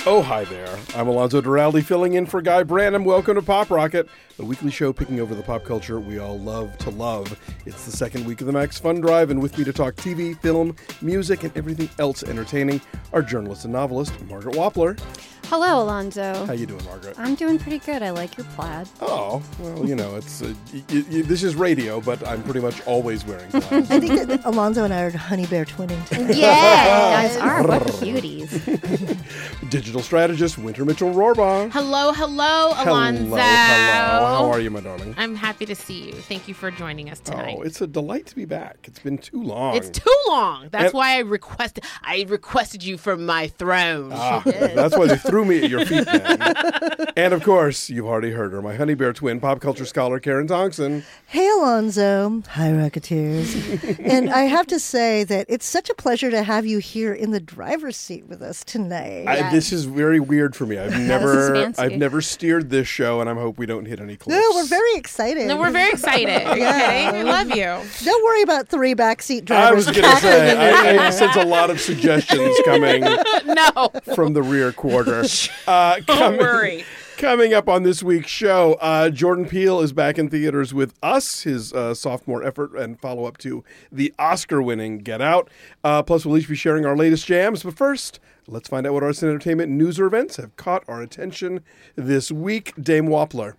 Oh, hi there. I'm Alonzo Duraldi filling in for Guy Branum. Welcome to Pop Rocket, the weekly show picking over the pop culture we all love to love. It's the second week of the Max Fun Drive, and with me to talk TV, film, music, and everything else entertaining are journalist and novelist Margaret Wappler. Hello, Alonzo. How you doing, Margaret? I'm doing pretty good. I like your plaid. Oh, well, you know, it's this is radio, but I'm pretty much always wearing plaid. I think that Alonzo and I are honey bear twinning today. Yeah, you guys are. What cuties. Digital strategist Winter Mitchell-Rohrbaugh. Hello, Alonzo. Hello. How are you, my darling? I'm happy to see you. Thank you for joining us tonight. Oh, it's a delight to be back. It's been too long. It's too long. That's why I requested you from my throne. That's why they threw me at your feet, then. And of course, you've already heard her, my honey bear twin, pop culture scholar Karen Thompson. Hey, Alonzo. Hi, Rocketeers. And I have to say that it's such a pleasure to have you here in the driver's seat with us tonight. This is very weird for me. This is fancy. I've never steered this show, and I hope we don't hit any cliffs. No, we're very excited. No, we're very excited. Are you kidding? I love you. Don't worry about three backseat I drivers. was going to say, I sense a lot of suggestions coming No. from the rear quarter. Don't worry. Coming up on this week's show, Jordan Peele is back in theaters with Us, his sophomore effort and follow-up to the Oscar-winning Get Out. Plus, we'll each be sharing our latest jams. But first, let's find out what arts and entertainment news or events have caught our attention this week. Dame Wappler.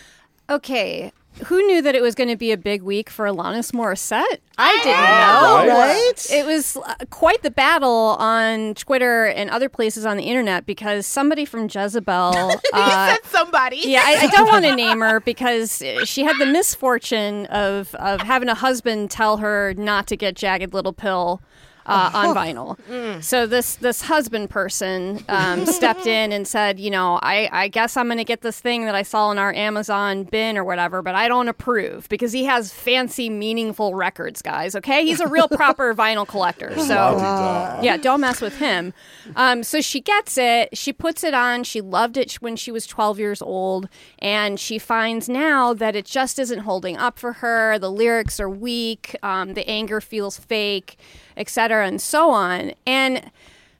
Okay, who knew that it was going to be a big week for Alanis Morissette? I didn't know. Right? It was quite the battle on Twitter and other places on the internet because somebody from Jezebel... You said somebody. Yeah, I don't want to name her because she had the misfortune of having a husband tell her not to get Jagged Little Pill on vinyl. So this husband person stepped in and said, you know, I guess I'm going to get this thing that I saw in our Amazon bin or whatever, but I don't approve because he has fancy, meaningful records, guys, okay? He's a real proper vinyl collector. So, yeah, don't mess with him. So she gets it. She puts it on. She loved it when she was 12 years old, and she finds now that it just isn't holding up for her. The lyrics are weak. The anger feels fake, etc., and so on. And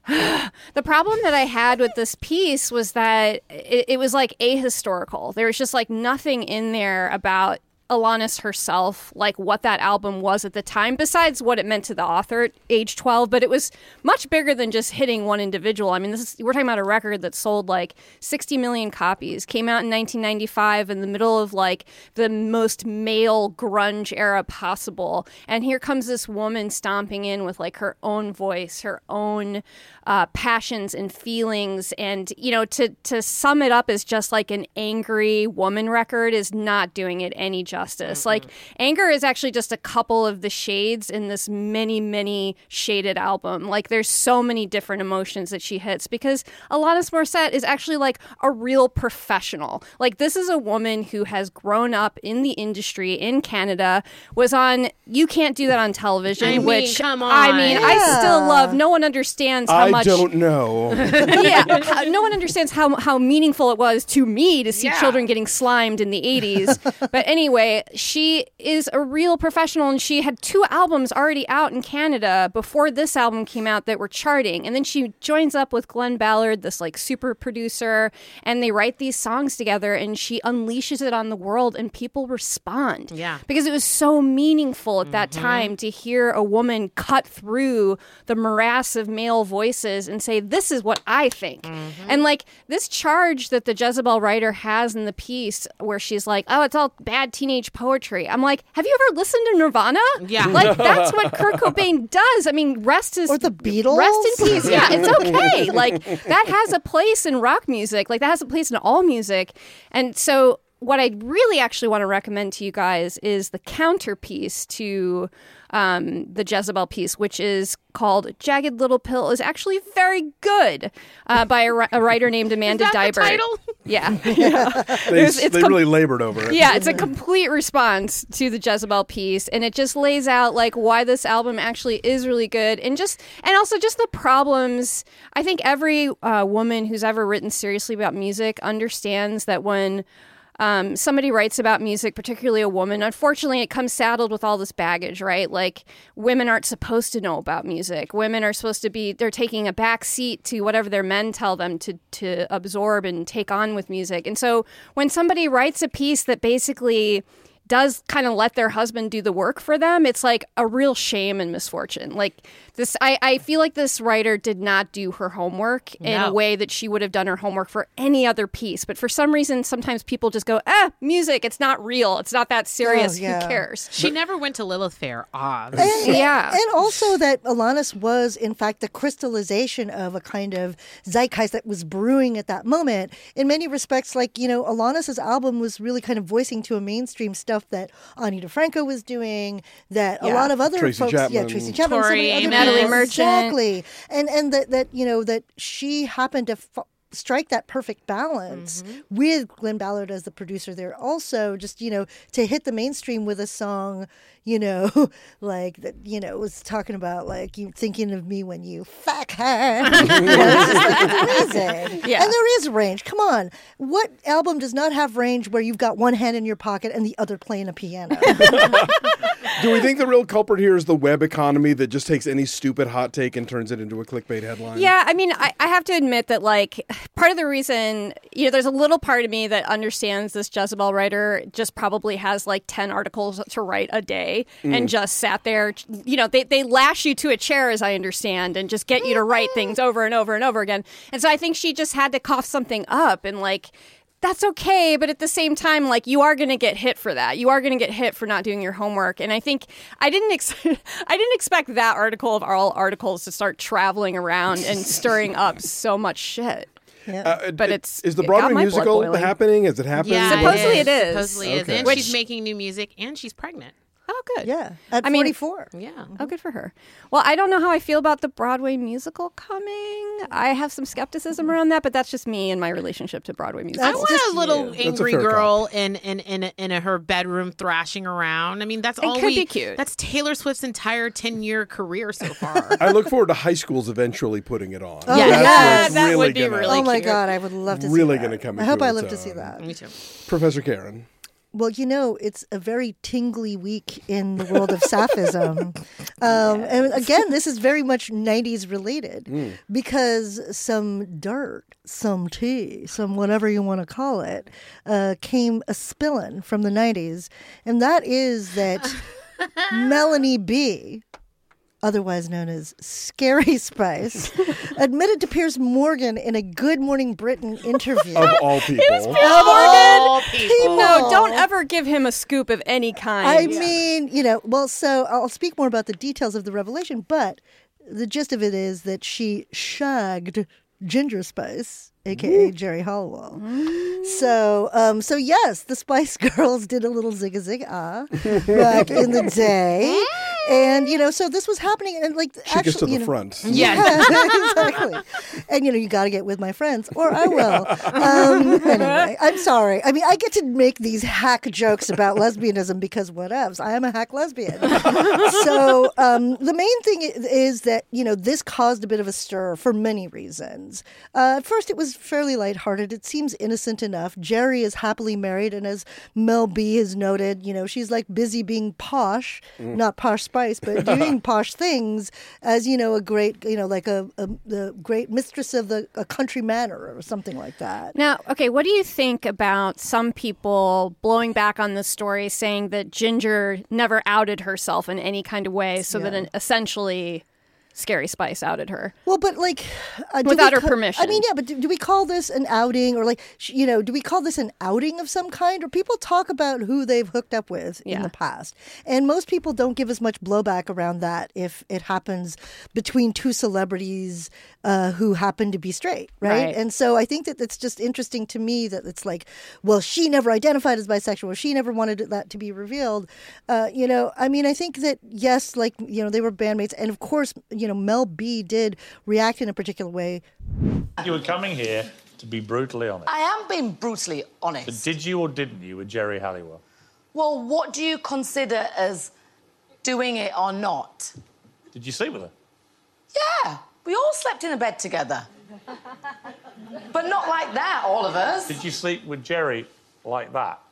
the problem that I had with this piece was that it was like ahistorical. There was just like nothing in there about Alanis herself, like what that album was at the time, besides what it meant to the author at age 12, but it was much bigger than just hitting one individual. I mean, we're talking about a record that sold like 60 million copies, came out in 1995 in the middle of like the most male grunge era possible. And here comes this woman stomping in with like her own voice, her own passions and feelings. And, you know, to sum it up as just like an angry woman record is not doing it any justice. Like, anger is actually just a couple of the shades in this many shaded album. Like, there's so many different emotions that she hits because Alanis Morissette is actually like a real professional. Like, this is a woman who has grown up in the industry in Canada, was on You Can't Do That on Television, which come on. I mean, I still love. No one understands how much. I don't know. Yeah, no one understands how meaningful it was to me to see children getting slimed in the 80s. But anyway, she is a real professional, and she had 2 albums already out in Canada before this album came out that were charting. And then she joins up with Glenn Ballard, this like super producer, and they write these songs together, and she unleashes it on the world, and people respond. Yeah. Because it was so meaningful at that time to hear a woman cut through the morass of male voices and say, this is what I think. And like this charge that the Jezebel writer has in the piece where she's like, oh, it's all bad teenage poetry. I'm like, have you ever listened to Nirvana? Yeah. Like, that's what Kurt Cobain does. I mean, Or the Beatles. Rest in peace. Yeah, it's okay. Like, that has a place in rock music. Like, that has a place in all music. And so what I really actually want to recommend to you guys is the counterpiece to the Jezebel piece, which is called Jagged Little Pill, is actually very good by a writer named Amanda Is that Dybert. the title? Yeah. They really labored over it. Yeah, it's a complete response to the Jezebel piece, and it just lays out like why this album actually is really good, and also just the problems. I think every woman who's ever written seriously about music understands that when somebody writes about music, particularly a woman, unfortunately, it comes saddled with all this baggage, right? Like, women aren't supposed to know about music. Women are supposed to be, they're taking a back seat to whatever their men tell them to absorb and take on with music. And so when somebody writes a piece that basically does kind of let their husband do the work for them, it's like a real shame and misfortune. Like this, I feel like this writer did not do her homework in a way that she would have done her homework for any other piece. But for some reason, sometimes people just go, music, it's not real. It's not that serious. Who cares? She never went to Lilith Fair. And also that Alanis was, in fact, the crystallization of a kind of zeitgeist that was brewing at that moment. In many respects, like, Alanis's album was really kind of voicing to a mainstream stuff that Ani DeFranco was doing, that a lot of other Tracy folks, Chapman. Tracy Chapman, Tori so many other Amos. Natalie people. Merchant. Exactly, and that she happened to strike that perfect balance with Glenn Ballard as the producer there. Also, just to hit the mainstream with a song, like that, was talking about like you thinking of me when you fuck her. It's amazing. Yeah. And there is range. Come on, what album does not have range where you've got one hand in your pocket and the other playing a piano? Do we think the real culprit here is the web economy that just takes any stupid hot take and turns it into a clickbait headline? Yeah, I mean, I have to admit that, like, part of the reason, there's a little part of me that understands this Jezebel writer just probably has like 10 articles to write a day and just sat there. They lash you to a chair, as I understand, and just get you to write things over and over and over again. And so I think she just had to cough something up and like, that's okay, but at the same time, like, you are going to get hit for that. You are going to get hit for not doing your homework. And I think I didn't expect that article of all articles to start traveling around and stirring up so much shit. Yeah. But is the Broadway musical happening? Is it happening? Yeah, Supposedly it is. Supposedly it is. Okay. And she's making new music, and she's pregnant. Oh, good. Yeah, at 44. 44. Yeah. Oh, good for her. Well, I don't know how I feel about the Broadway musical coming. I have some skepticism around that, but that's just me and my relationship to Broadway I musicals. want a little That's a angry fair girl in her bedroom thrashing around. I mean, that's all could be cute. That's Taylor Swift's entire 10-year career so far. I look forward to high schools eventually putting it on. Oh, Yeah. That's Yeah, where it's that really would be gonna- really Oh my cute. God, I would love to see Really that. gonna come I hope into I its live to see own. that. Me too. Professor Karen. Well, it's a very tingly week in the world of Sapphism. And again, this is very much 90s related because some dirt, some tea, some whatever you want to call it, came a-spillin' from the 90s. And that is that Melanie B., otherwise known as Scary Spice, admitted to Piers Morgan in a Good Morning Britain interview. Of all people. All people. No, don't ever give him a scoop of any kind. I mean, so I'll speak more about the details of the revelation, but the gist of it is that she shagged Ginger Spice, aka Jerry Halliwell. So yes, the Spice Girls did a little zigga back in the day. And, so this was happening. And like, She gets to the front. Yeah. exactly. And, you got to get with my friends, or I will. Anyway, I'm sorry. I mean, I get to make these hack jokes about lesbianism because whatevs. I am a hack lesbian. So the main thing is that, this caused a bit of a stir for many reasons. At first, it was fairly lighthearted. It seems innocent enough. Jerry is happily married. And as Mel B has noted, she's like busy being posh, not Posh Spice, but doing posh things as, a great, like the great mistress of a country manor or something like that. Now, okay, what do you think about some people blowing back on this story, saying that Ginger never outed herself in any kind of way, so that essentially Scary Spice outed her? Well, but like without her permission. I mean, yeah, but do we call this an outing, or like do we call this an outing of some kind? Or people talk about who they've hooked up with in the past, and most people don't give as much blowback around that if it happens between two celebrities who happen to be straight, right? And so I think that it's just interesting to me that it's like, well, she never identified as bisexual, or she never wanted that to be revealed. I mean, I think that yes, like they were bandmates, and of course, Mel B did react in a particular way. You were coming here to be brutally honest. I am being brutally honest. But did you or didn't you with Jerry Halliwell? Well, what do you consider as doing it or not? Did you sleep with her? Yeah, we all slept in a bed together. But not like that, all of us. Did you sleep with Jerry Like that.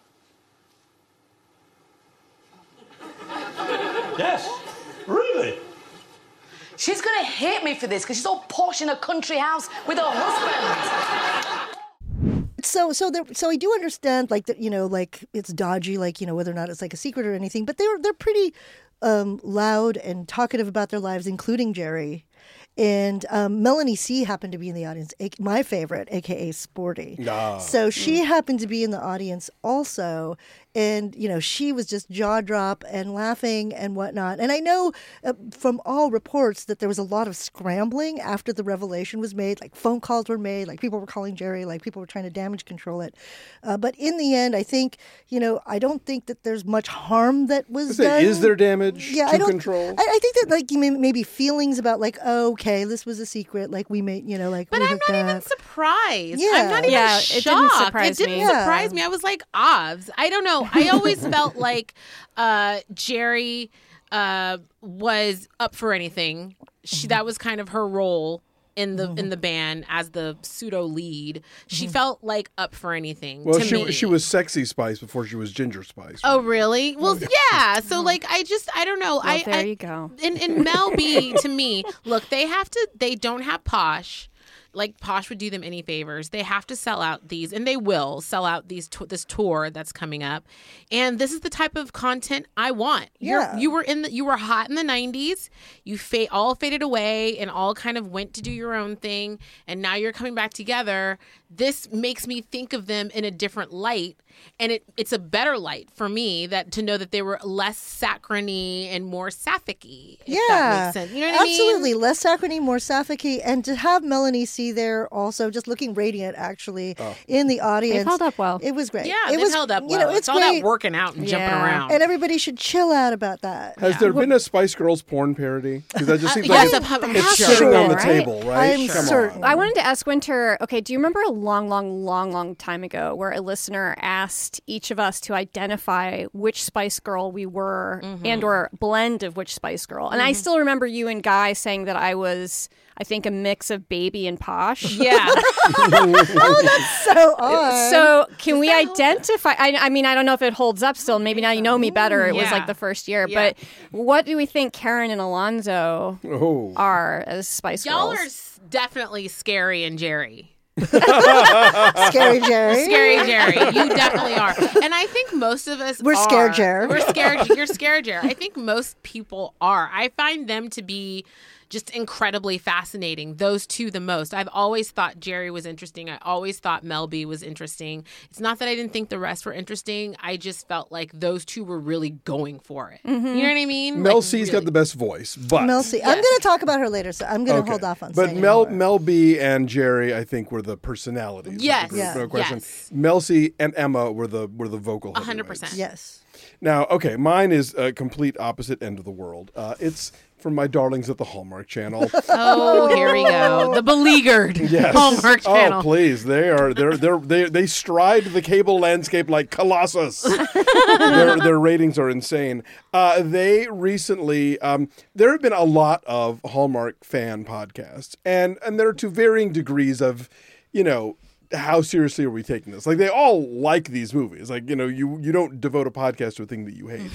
Yes, really. She's gonna hate me for this because she's all posh in a country house with her husband. So I do understand, like, that, you know, like, it's dodgy, like, you know, whether or not it's like a secret or anything, but they're pretty loud and talkative about their lives, including Jerry. And Melanie C happened to be in the audience, my favorite, aka Sporty. So she happened to be in the audience also. And, you know, she was just jaw drop and laughing and whatnot. And I know from all reports that there was a lot of scrambling after the revelation was made. Like, phone calls were made, like people were calling Jerry, like people were trying to damage control it. But in the end, I think, you know, I don't think that there's much harm that was done. Is there damage Yeah, to control? I think that, like, maybe feelings about, like, oh, okay, this was a secret, like, we made, you know, like, But we I'm hooked not even up. surprised. Yeah. I'm not even Yeah, shocked. it didn't surprise It didn't me. surprise me. I was like, Ovs. I don't know. I always felt like Jerry was up for anything. That was kind of her role in the band as the pseudo lead. She felt like up for anything. Well, to me. she was Sexy Spice before she was Ginger Spice. Oh, really? Well, yeah. So, like, I don't know. Well, there you go. And Mel B, to me, look, they don't have Posh. Like, Posh would do them any favors. They have to sell out these, and they will sell out this tour that's coming up. And this is the type of content I want. Yeah. You were hot in the 90s. You all faded away and all kind of went to do your own thing. And now you're coming back together. This makes me think of them in a different light. And it's a better light for me to know that they were less saccharine and more sapphic-y, if that makes sense. You know what I mean? Absolutely. Less saccharine, more sapphic-y. And to have Melanie C there also, just looking radiant, actually, in the audience. They've held up well. It was great. Yeah, it they've held up well. You know, it's all great. that working out and jumping Yeah. around. And everybody should chill out about that. Has there been a Spice Girls porn parody? Because that just seems yes, like I'm it's sure. sitting on the Right? table, right? I'm Come certain. on. I wanted to ask Winter, okay, do you remember a long time ago where a listener asked each of us to identify which Spice Girl we were and or blend of which Spice Girl? And I still remember you and Guy saying that I was, I think, a mix of Baby and Posh. Yeah. So odd. So can we identify? I mean, I don't know if it holds up still. Maybe now you know me better. It was Yeah. like the first year. Yeah. But what do we think Karen and Alonzo Oh. are as Spice Y'all Girls? are definitely Scary and Jerry. Scary Jerry. Scary Jerry. You definitely are. And I think most of us We're are. scared, Jerry. We're scared. You're scared, Jerry. I think most people are. I find them to be just incredibly fascinating. Those two the most. I've always thought Jerry was interesting. I always thought Mel B was interesting. It's not that I didn't think the rest were interesting. I just felt like those two were really going for it. You know what I mean? Mel Like, C's really. got the best voice, but Mel C. I'm going to talk about her later, so I'm going to Okay. hold off on But saying Mel anymore. Mel B and Jerry, I think, were the personalities. of the Yes. group, Yeah. no question. Yes. Mel C and Emma were the vocal 100%. heavyweights. Yes. Now, okay, mine is a complete opposite end of the world. It's from my darlings at the Hallmark Channel. Oh, here we go. The beleaguered Yes. Hallmark Channel. Oh, please! They stride the cable landscape like Colossus. their ratings are insane. They recently there have been a lot of Hallmark fan podcasts, and there are to varying degrees of, you know, how seriously are we taking this? Like, they all like these movies. Like, you know, you don't devote a podcast to a thing that you hate.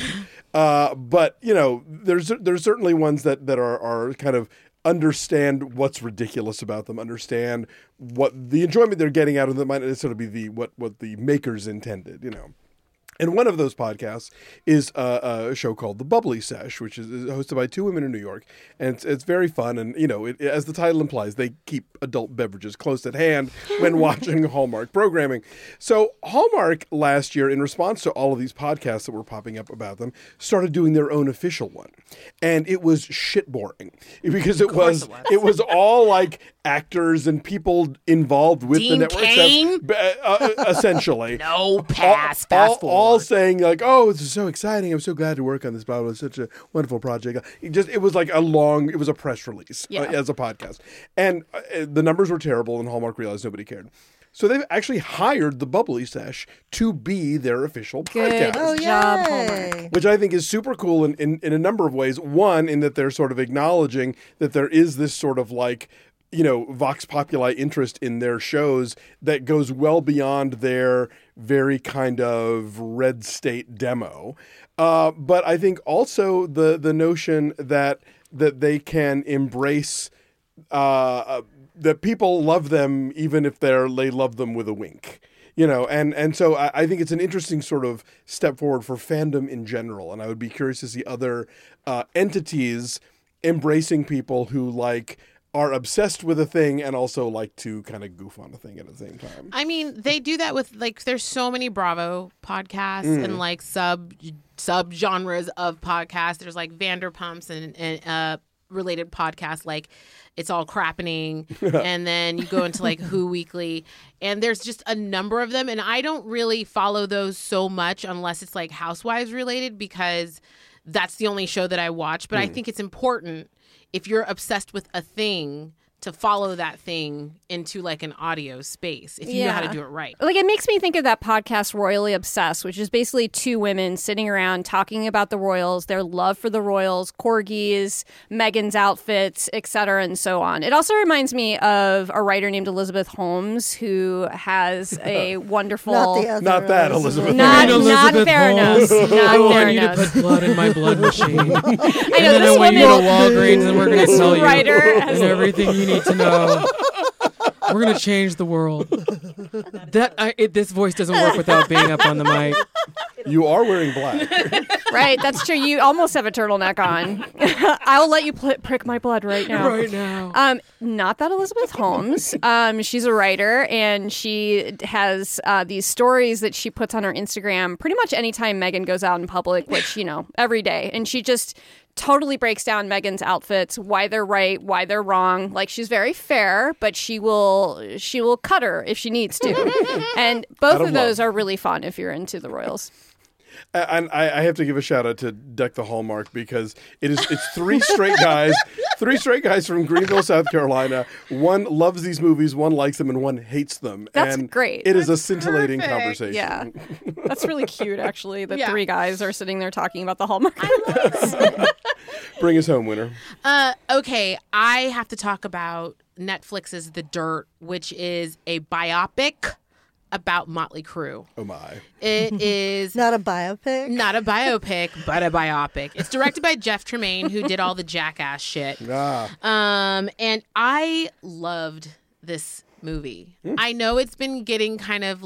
But, you know, there's certainly ones that are kind of understand what's ridiculous about them, understand what the enjoyment they're getting out of them might not necessarily be what the makers intended, you know. And one of those podcasts is a show called The Bubbly Sesh, which is hosted by two women in New York. And it's very fun. And, you know, as the title implies, they keep adult beverages close at hand when watching Hallmark programming. So Hallmark last year, in response to all of these podcasts that were popping up about them, started doing their own official one. And it was shit boring because it was all like actors and people involved with Dean the network. Cain? Essentially. No pass. Fast forward. All saying like, "Oh, this is so exciting! I'm so glad to work on this. Blah blah. It's such a wonderful project." It was like it was a press release as a podcast, and the numbers were terrible. And Hallmark realized nobody cared, so they've actually hired the Bubbly Sesh to be their official podcast. Oh, job, yay. Hallmark. Which I think is super cool in a number of ways. One, in that they're sort of acknowledging that there is this sort of like vox populi interest in their shows that goes well beyond their very kind of red state demo. But I think also the notion that they can embrace that people love them even if they love them with a wink. And so I think it's an interesting sort of step forward for fandom in general. And I would be curious to see other entities embracing people who are obsessed with a thing and also like to kind of goof on a thing at the same time. I mean, they do that with there's so many Bravo podcasts and sub genres of podcasts. There's Vanderpumps and related podcasts like It's All Crappening, and then you go into Who Weekly, and there's just a number of them. And I don't really follow those so much unless it's Housewives related, because that's the only show that I watch. But I think it's important, if you're obsessed with a thing, to follow that thing into an audio space if you know how to do it right. It makes me think of that podcast Royally Obsessed, which is basically two women sitting around talking about the royals, their love for the royals, corgis, Meghan's outfits, etc., and so on. It also reminds me of a writer named Elizabeth Holmes, who has a wonderful... Not that Elizabeth. Not Elizabeth Theranos. Holmes. Not I want you to Theranos. put blood in my blood machine. I know, And then this I want you to woman... Walgreens, and we're going to tell you writer has- and everything you need to know. We're going to change the world. This voice doesn't work without being up on the mic. You are wearing black. Right, that's true. You almost have a turtleneck on. I'll let you prick my blood right now. Right now. Not that Elizabeth Holmes. She's a writer, and she has these stories that she puts on her Instagram pretty much anytime Meghan goes out in public, which, every day. And she just totally breaks down Meghan's outfits, why they're right, why they're wrong. She's very fair, but she will cut her if she needs to. And both of those are really fun if you're into the royals. And I have to give a shout out to Deck the Hallmark, because it's three straight guys from Greenville, South Carolina. One loves these movies, one likes them, and one hates them. That's and great. It is a scintillating conversation. Yeah. That's really cute, actually, that three guys are sitting there talking about the Hallmark. Bring us home, winner. Okay, I have to talk about Netflix's The Dirt, which is a biopic about Motley Crue. Oh my. It is Not a biopic? not a biopic, but a biopic. It's directed by Jeff Tremaine, who did all the Jackass shit. And I loved this movie. I know it's been getting kind of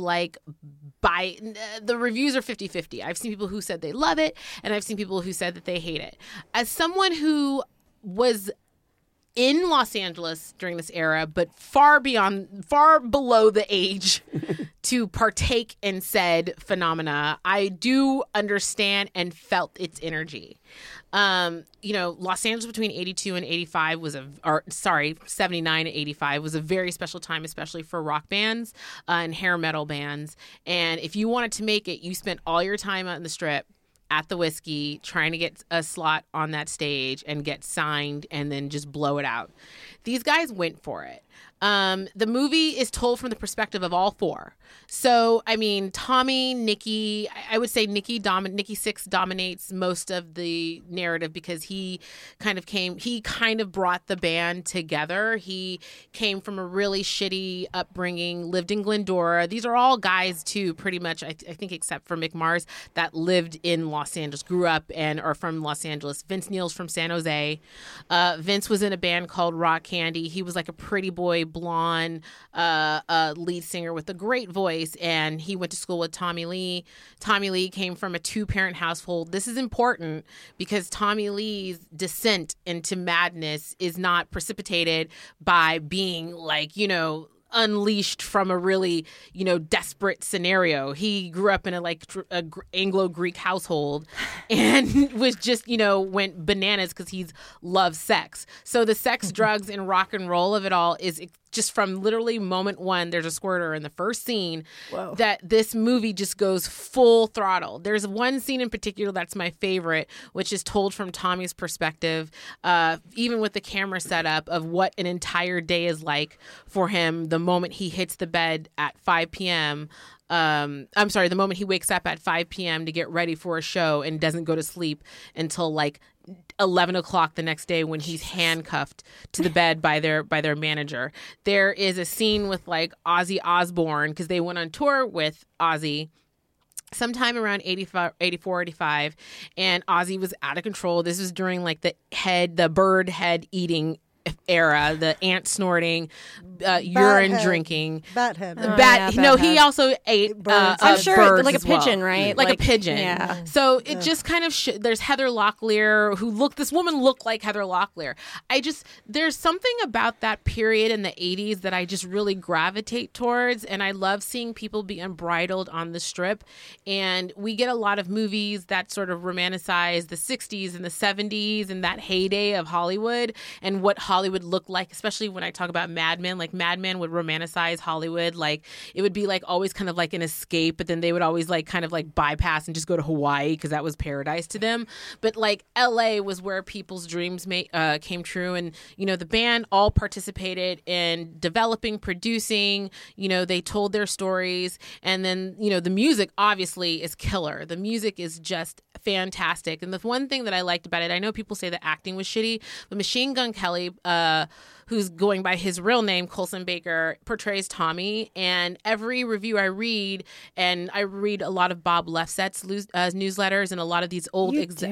the reviews are 50-50. I've seen people who said they love it, and I've seen people who said that they hate it. As someone who was in Los Angeles during this era, but far below the age to partake in said phenomena, I do understand and felt its energy. Los Angeles between 82 and 85 79 and 85 was a very special time, especially for rock bands and hair metal bands. And if you wanted to make it, you spent all your time out in the Strip at the Whiskey trying to get a slot on that stage and get signed and then just blow it out. These guys went for it. The movie is told from the perspective of all four. So, I mean, Tommy, Nikki, I would say Nikki Sixx dominates most of the narrative because he kind of brought the band together. He came from a really shitty upbringing, lived in Glendora. These are all guys too, pretty much, I think, except for Mick Mars, that lived in Los Angeles, grew up and are from Los Angeles. Vince Neil's from San Jose. Vince was in a band called Rock Candy. He was like a pretty boy, blonde lead singer with a great voice, and he went to school with Tommy Lee. Tommy Lee came from a two-parent household. This is important because Tommy Lee's descent into madness is not precipitated by being unleashed from a really, desperate scenario. He grew up in a Anglo-Greek household and was just, went bananas because he loves sex. So the sex, drugs, and rock and roll of it all is just from literally moment one. There's a squirter in the first scene. Whoa. That this movie just goes full throttle. There's one scene in particular that's my favorite, which is told from Tommy's perspective, even with the camera setup of what an entire day is like for him the moment he hits the bed at 5 p.m. the moment he wakes up at 5 p.m. to get ready for a show and doesn't go to sleep until like 11 o'clock the next day when he's handcuffed to the bed by their manager. There is a scene with like Ozzy Osbourne, because they went on tour with Ozzy sometime around 84, 85, and Ozzy was out of control. This was during like the bird head eating era, the ant snorting, urine drinking. Bat head. He also ate I'm sure birds like a as well. pigeon, right? Like a pigeon. Yeah. So it just kind of there's Heather Locklear this woman looked like Heather Locklear. There's something about that period in the 80s that I just really gravitate towards, and I love seeing people be unbridled on the strip. And we get a lot of movies that sort of romanticize the 60s and the 70s and that heyday of Hollywood and what Hollywood looked like, especially when I talk about Mad Men. Like Mad Men would romanticize Hollywood. Like it would be like always kind of like an escape, but then they would always like kind of like bypass and just go to Hawaii because that was paradise to them. But like LA was where people's dreams came true. And, the band all participated in developing, producing, they told their stories. And then, the music obviously is killer. The music is just fantastic. And the one thing that I liked about it, I know people say the acting was shitty, but Machine Gun Kelly, who's going by his real name, Colson Baker, portrays Tommy. And every review I read, and I read a lot of Bob Lefsett's newsletters and a lot of these old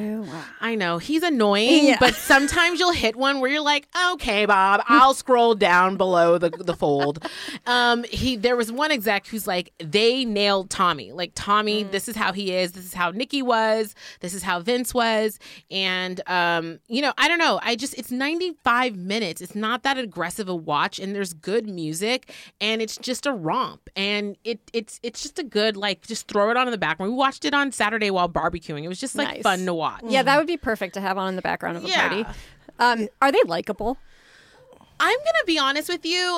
I know he's annoying, but sometimes you'll hit one where you're like, okay, Bob, I'll scroll down below the fold. There was one exec who's like, they nailed Tommy. Like Tommy, this is how he is. This is how Nikki was. This is how Vince was. And I don't know. It's 95 minutes. It's not that aggressive a watch, and there's good music, and it's just a romp, and it's just a good, like, just throw it on in the background. We watched it on Saturday while barbecuing. It was just like fun to watch. Yeah, that would be perfect to have on in the background of a party. Are they likable? I'm gonna be honest with you.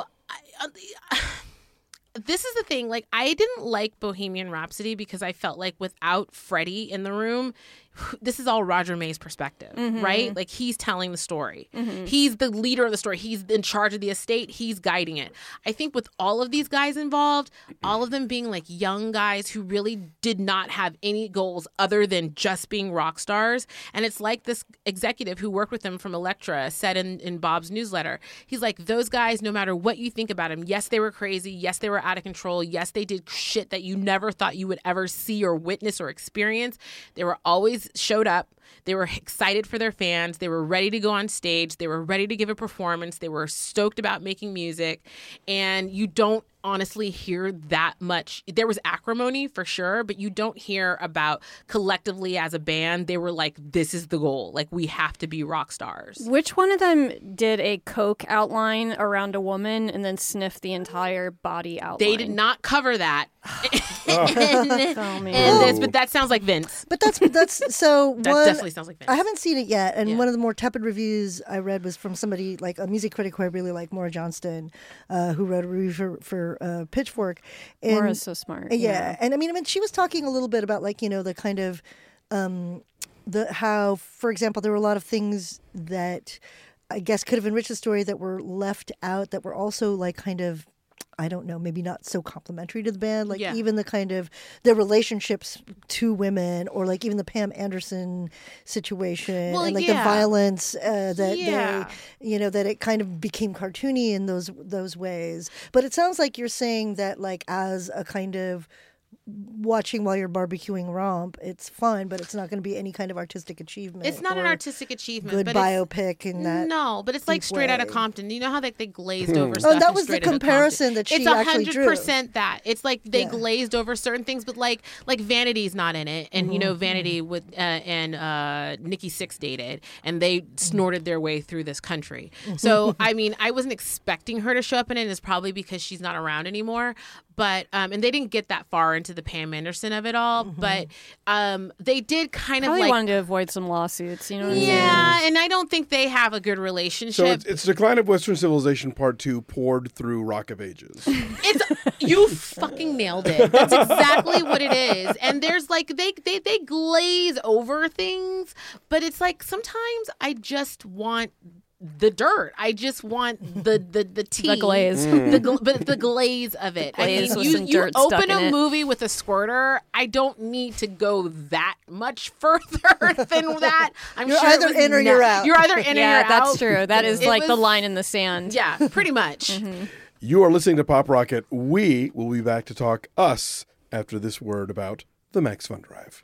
This is the thing. Like, I didn't like Bohemian Rhapsody because I felt like without Freddie in the room, this is all Roger May's perspective, right? Like, he's telling the story. He's the leader of the story. He's in charge of the estate. He's guiding it. I think with all of these guys involved, all of them being like young guys who really did not have any goals other than just being rock stars. And it's like this executive who worked with him from Elektra said in Bob's newsletter. He's like, those guys, no matter what you think about them, yes, they were crazy. Yes, they were out of control. Yes, they did shit that you never thought you would ever see or witness or experience. They were always showed up. They were excited for their fans. They were ready to go on stage. They were ready to give a performance. They were stoked about making music. And you don't honestly hear that much. There was acrimony for sure, but you don't hear about collectively as a band, they were like, this is the goal. Like, we have to be rock stars. Which one of them did a Coke outline around a woman and then sniffed the entire body outline? They did not cover that. Man. But that sounds like Vince. But that's so. That definitely sounds like Vince. I haven't seen it yet, and Yeah. one of the more tepid reviews I read was from somebody like a music critic who I really like, Maura Johnston, who wrote a review for Pitchfork. And, Maura's so smart. Yeah, and I mean, she was talking a little bit about like the kind of how, for example, there were a lot of things that I guess could have enriched the story that were left out that were also like kind of, I don't know, maybe not so complimentary to the band. Like even the kind of the relationships to women, or like even the Pam Anderson situation, and like the violence that they, that it kind of became cartoony in those ways. But it sounds like you're saying that like as a kind of watching while you're barbecuing romp, it's fun, but it's not going to be any kind of artistic achievement. It's not an artistic achievement. Good but biopic in that. No, but it's like Straight Outta Compton. You know how like they glazed over Oh, stuff. that in was the Straight Outta comparison Compton? that she it's actually drew. It's 100% that. It's like they glazed over certain things, but like Vanity's not in it, and Vanity with and Nikki Sixx dated, and they snorted their way through this country. So I mean, I wasn't expecting her to show up in it. It's probably because she's not around anymore. But and they didn't get that far into the Pam Anderson of it all, but they did kind Probably of like wanted to avoid some lawsuits, you know what I'm saying? yeah, and I don't think they have a good relationship. So it's Decline of Western Civilization Part 2 poured through Rock of Ages. It's you fucking nailed it. That's exactly what it is. And there's like they glaze over things, but it's like sometimes I just want the dirt. I just want the tea, The glaze. the glaze of it. Glaze with you some dirt stuck open in a it. movie with a squirter. I don't need to go that much further than that. I'm You're sure either it was in or you're out. You're either in or Yeah, you're that's out. true. That is It like the was- line in the sand. Yeah, pretty much. You are listening to Pop Rocket. We will be back to talk us after this word about the Max Fun Drive.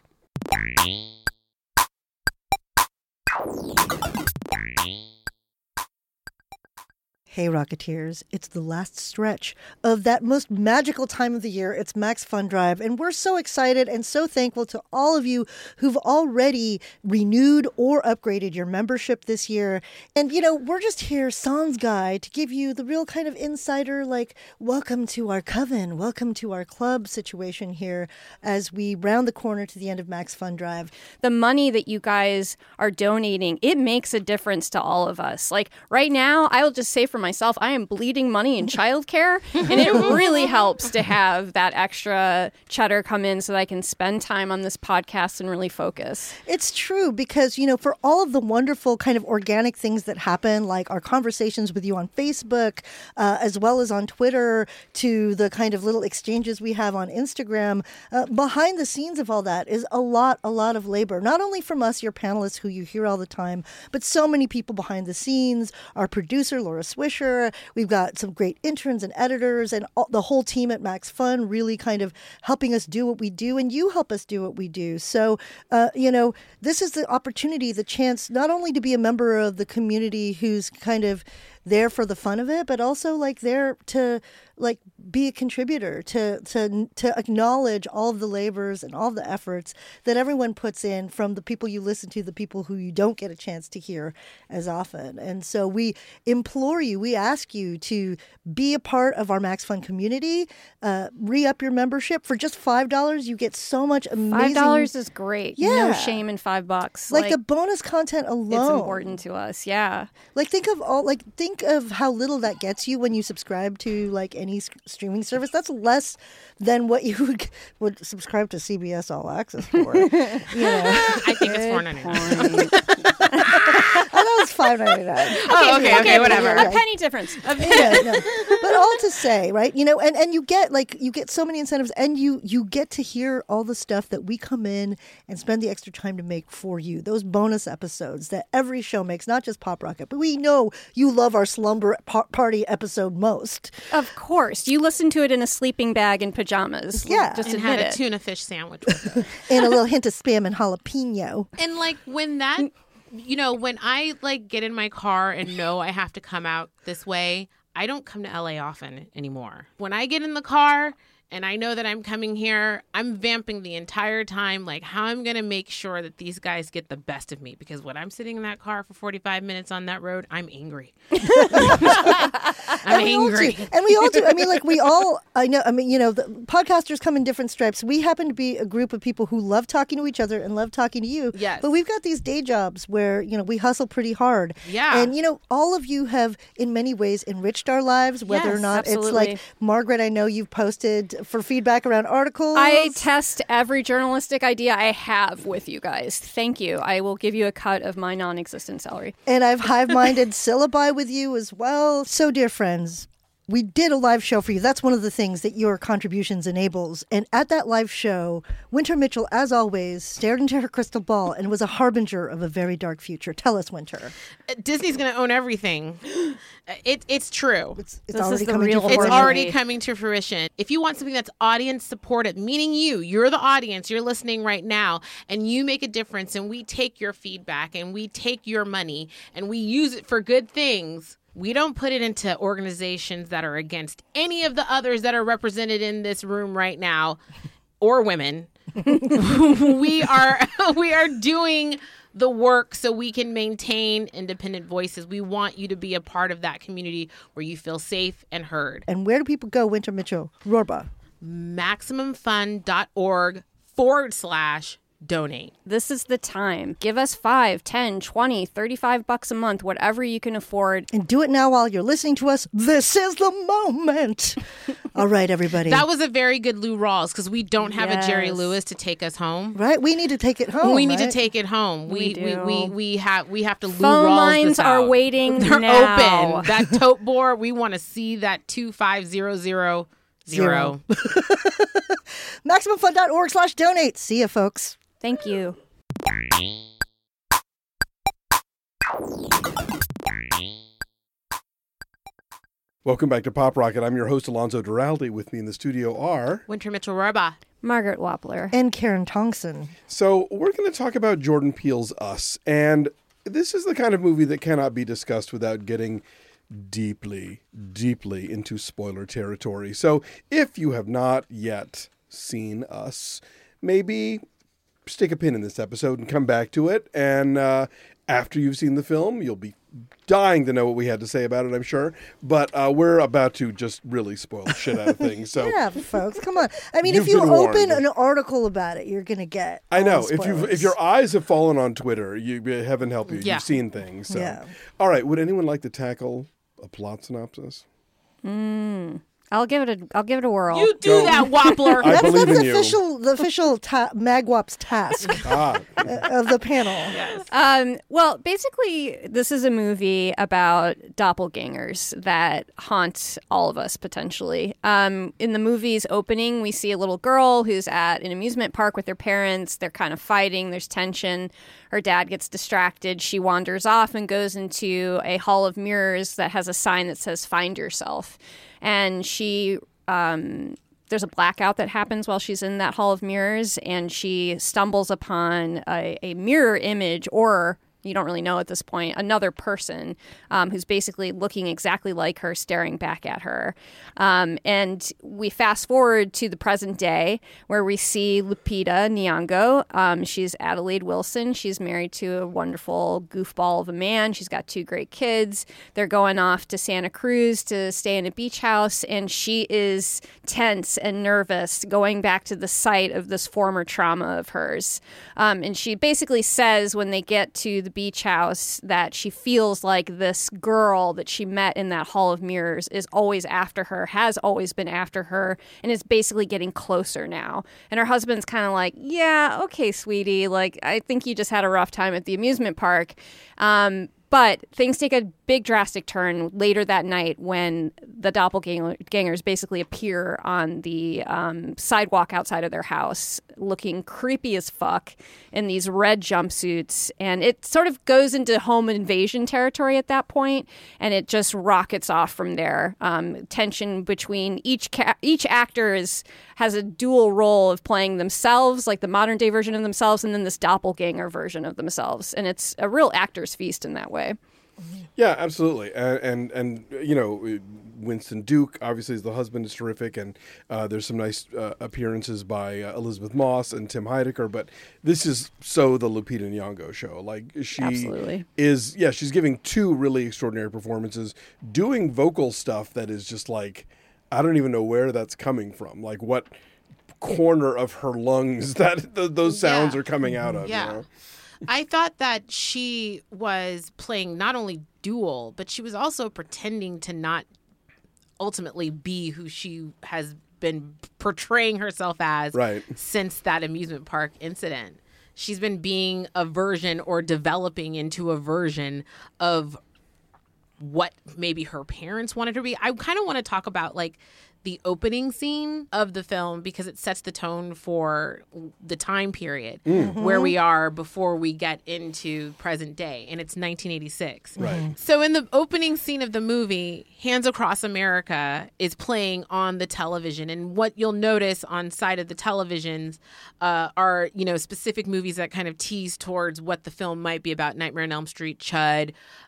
Hey, Rocketeers, it's the last stretch of that most magical time of the year. It's Max Fun Drive, and we're so excited and so thankful to all of you who've already renewed or upgraded your membership this year. And, we're just here, Sans Guy, to give you the real kind of insider, like, welcome to our coven, welcome to our club situation here as we round the corner to the end of Max Fun Drive. The money that you guys are donating, it makes a difference to all of us. Like right now, I will just say for myself, I am bleeding money in childcare, and it really helps to have that extra cheddar come in so that I can spend time on this podcast and really focus. It's true because, for all of the wonderful kind of organic things that happen, like our conversations with you on Facebook, as well as on Twitter, to the kind of little exchanges we have on Instagram, behind the scenes of all that is a lot of labor, not only from us, your panelists who you hear all the time, but so many people behind the scenes, our producer, Laura Swisher. We've got some great interns and editors and the whole team at Max Fun really kind of helping us do what we do, and you help us do what we do. So, this is the opportunity, the chance not only to be a member of the community who's kind of there for the fun of it, but also like there to like be a contributor, to acknowledge all of the labors and all of the efforts that everyone puts in, from the people you listen to, the people who you don't get a chance to hear as often. And so we implore you, we ask you to be a part of our Max Fun community, re-up your membership. For just $5, you get so much amazing... $5 is great. Yeah. No shame in $5. Like the bonus content alone. It's important to us, yeah. Like think of how little that gets you when you subscribe to like any streaming service. That's less than what you would subscribe to CBS All Access for. I think it's $4.99. I know it's $5.99. Oh, okay, whatever. A penny difference. No. But all to say, right? And you get so many incentives, and you get to hear all the stuff that we come in and spend the extra time to make for you. Those bonus episodes that every show makes, not just Pop Rocket, but we know you love our slumber party episode most. Of course. You listen to it in a sleeping bag and pajamas. Yeah. Just And admit have a it. tuna fish sandwich with it. And a little hint of Spam and jalapeno. And like when that, when I like get in my car and know I have to come out this way, I don't come to LA often anymore. When I get in the car and I know that I'm coming here, I'm vamping the entire time, like how I'm going to make sure that these guys get the best of me. Because when I'm sitting in that car for 45 minutes on that road, I'm angry. I'm angry. And we all do. I mean, like we all, the podcasters come in different stripes. We happen to be a group of people who love talking to each other and love talking to you. Yes. But we've got these day jobs where, we hustle pretty hard. Yeah. And, all of you have in many ways enriched our lives, whether or Yes, not absolutely. it's like, Margaret, I know you've posted for feedback around articles. I test every journalistic idea I have with you guys. Thank you. I will give you a cut of my non-existent salary. And I've hive-minded syllabi with you as well. So, dear friends, we did a live show for you. That's one of the things that your contributions enables. And at that live show, Winter Mitchell, as always, stared into her crystal ball and was a harbinger of a very dark future. Tell us, Winter. Disney's going to own everything. It's true. It's This already is the coming real to It's Unfortunately. fruition. already coming to fruition. If you want something that's audience supported, meaning you're the audience, you're listening right now, and you make a difference, and we take your feedback, and we take your money, and we use it for good things. We don't put it into organizations that are against any of the others that are represented in this room right now, or women. we are doing the work so we can maintain independent voices. We want you to be a part of that community where you feel safe and heard. And where do people go, Winter Mitchell? Rorba. MaximumFun.org/donate. This is the time. Give us $5, $10, $20, $35 a month, whatever you can afford. And do it now while you're listening to us. This is the moment. All right, everybody. That was a very good Lou Rawls because we don't have a Jerry Yes. Lewis to take us home. right. We need to take it home. We need to right? take it home. We do. We have to Lou Phone Rawls lines this are out. waiting They're now. open. That tote board, we want to see that 25000. MaximumFun.org/donate. See ya, folks. Thank you. Welcome back to Pop Rocket. I'm your host, Alonzo Duralde. With me in the studio are... Winter Mitchell Roba. Margaret Wappler. And Karen Tongson. So we're going to talk about Jordan Peele's Us. And this is the kind of movie that cannot be discussed without getting deeply, deeply into spoiler territory. So if you have not yet seen Us, maybe stick a pin in this episode and come back to it. And after you've seen the film, you'll be dying to know what we had to say about it, I'm sure. But we're about to just really spoil the shit out of things. So Yeah, folks, come on. I mean, You've if you been open warned. an article about it, you're going to get I all know the if spoilers. your eyes have fallen on Twitter, heaven help you. Yeah. You've seen things. So. Yeah. All right. Would anyone like to tackle a plot synopsis? I'll give it a whirl. You do Go. that, Wappler. I That's believe in the you. official Magwap's task of the panel. Well, basically, this is a movie about doppelgangers that haunt all of us, potentially. In the movie's opening, we see a little girl who's at an amusement park with her parents. They're kind of fighting. There's tension. Her dad gets distracted. She wanders off and goes into a hall of mirrors that has a sign that says, "Find yourself." And she... there's a blackout that happens while she's in that hall of mirrors, and she stumbles upon a mirror image, or you don't really know at this point, another person who's basically looking exactly like her, staring back at her. And we fast forward to the present day where we see Lupita Nyong'o. She's Adelaide Wilson. She's married to a wonderful goofball of a man. She's got 2 great kids. They're going off to Santa Cruz to stay in a beach house, and she is tense and nervous going back to the site of this former trauma of hers. And she basically says when they get to the beach house that she feels like this girl that she met in that hall of mirrors is always after her, has always been after her, and is basically getting closer now. And her husband's kind of like, yeah, okay, sweetie, like, I think you just had a rough time at the amusement park. But things take a big drastic turn later that night when the doppelgangers basically appear on the sidewalk outside of their house looking creepy as fuck in these red jumpsuits. And it sort of goes into home invasion territory at that point, and it just rockets off from there. Tension between each actor has a dual role of playing themselves, like the modern day version of themselves, and then this doppelganger version of themselves. And it's a real actor's feast in that way. Yeah, absolutely. And you know, Winston Duke obviously is the husband, is terrific, and there's some nice appearances by Elizabeth Moss and Tim Heidecker. But this is so the Lupita Nyong'o show. Like, she Absolutely. is, yeah, she's giving 2 really extraordinary performances, doing vocal stuff that is just like, I don't even know where that's coming from. Like, what corner of her lungs that those sounds are coming out of. Yeah. You know? I thought that she was playing not only dual, but she was also pretending to not ultimately be who she has been portraying herself as Right. since that amusement park incident. She's been being a version or developing into a version of what maybe her parents wanted her to be. I kind of want to talk about like the opening scene of the film because it sets the tone for the time period where we are before we get into present day, and it's 1986. Right. So in the opening scene of the movie, Hands Across America is playing on the television, and what you'll notice on side of the televisions are, you know, specific movies that kind of tease towards what the film might be about. Nightmare on Elm Street, Chud,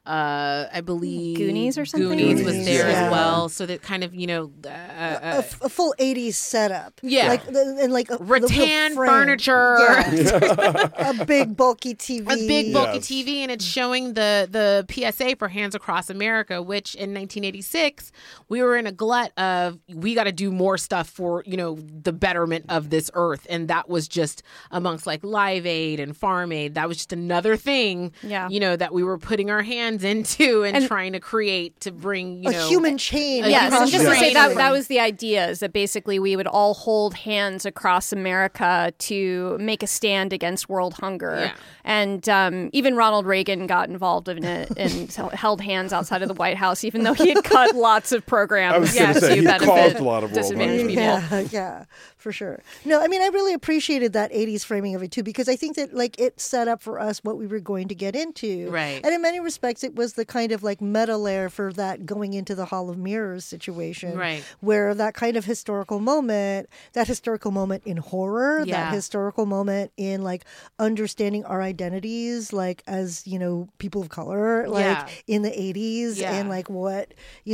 I believe Goonies or something? Goonies was Goonies, there yeah. as well, so that kind of, you know, A full 80s setup. Yeah. Like, and like the rattan frame. furniture. Yeah. A big bulky TV. A big bulky Yes. TV, and it's showing the PSA for Hands Across America, which in 1986 we were in a glut of we got to do more stuff for, you know, the betterment of this earth, and that was just amongst like Live Aid and Farm Aid. That was just another thing, Yeah. you know, that we were putting our hands into and And- trying to create to bring, you A know, human chain. a Yes, human and just to chain say that of that was the the idea is that basically we would all hold hands across America to make a stand against world hunger. Yeah. And even Ronald Reagan got involved in it and held hands outside of the White House, even though he had cut lots of programs I was going to say, to he benefit caused a lot of world disadvantaged hunger. people. Yeah, for sure. No, I mean, I really appreciated that 80s framing of it too, because I think that like it set up for us what we were going to get into. Right. And in many respects, it was the kind of like meta layer for that going into the Hall of Mirrors situation. Right. Where that kind of historical moment in horror, Yeah. that historical moment in like understanding our identities, like as, you know, people of color, like Yeah. in the 80s Yeah. and like what,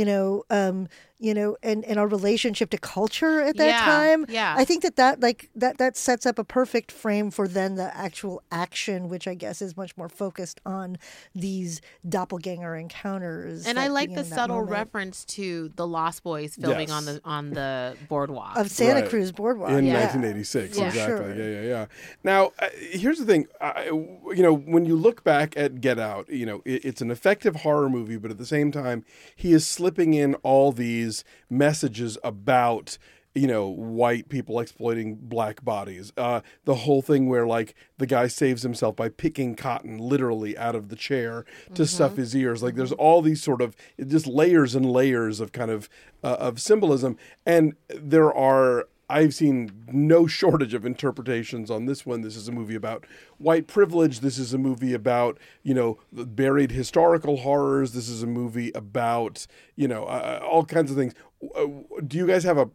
and our relationship to culture at that Yeah, time. yeah. I think that sets up a perfect frame for then the actual action, which I guess is much more focused on these doppelganger encounters. And that I like begin the in that subtle moment. reference to the Lost Boys filming Yes. on the boardwalk. Of Santa Right. Cruz Boardwalk. In yeah. 1986, For exactly. sure. Yeah. Now, here's the thing. When you look back at Get Out, it's an effective horror movie, but at the same time, he is slipping in all these messages about white people exploiting black bodies. The whole thing where like the guy saves himself by picking cotton literally out of the chair to stuff his ears. Like there's all these sort of just layers and layers of kind of symbolism, and I've seen no shortage of interpretations on this one. This is a movie about white privilege. This is a movie about, the buried historical horrors. This is a movie about, all kinds of things. Do you guys have a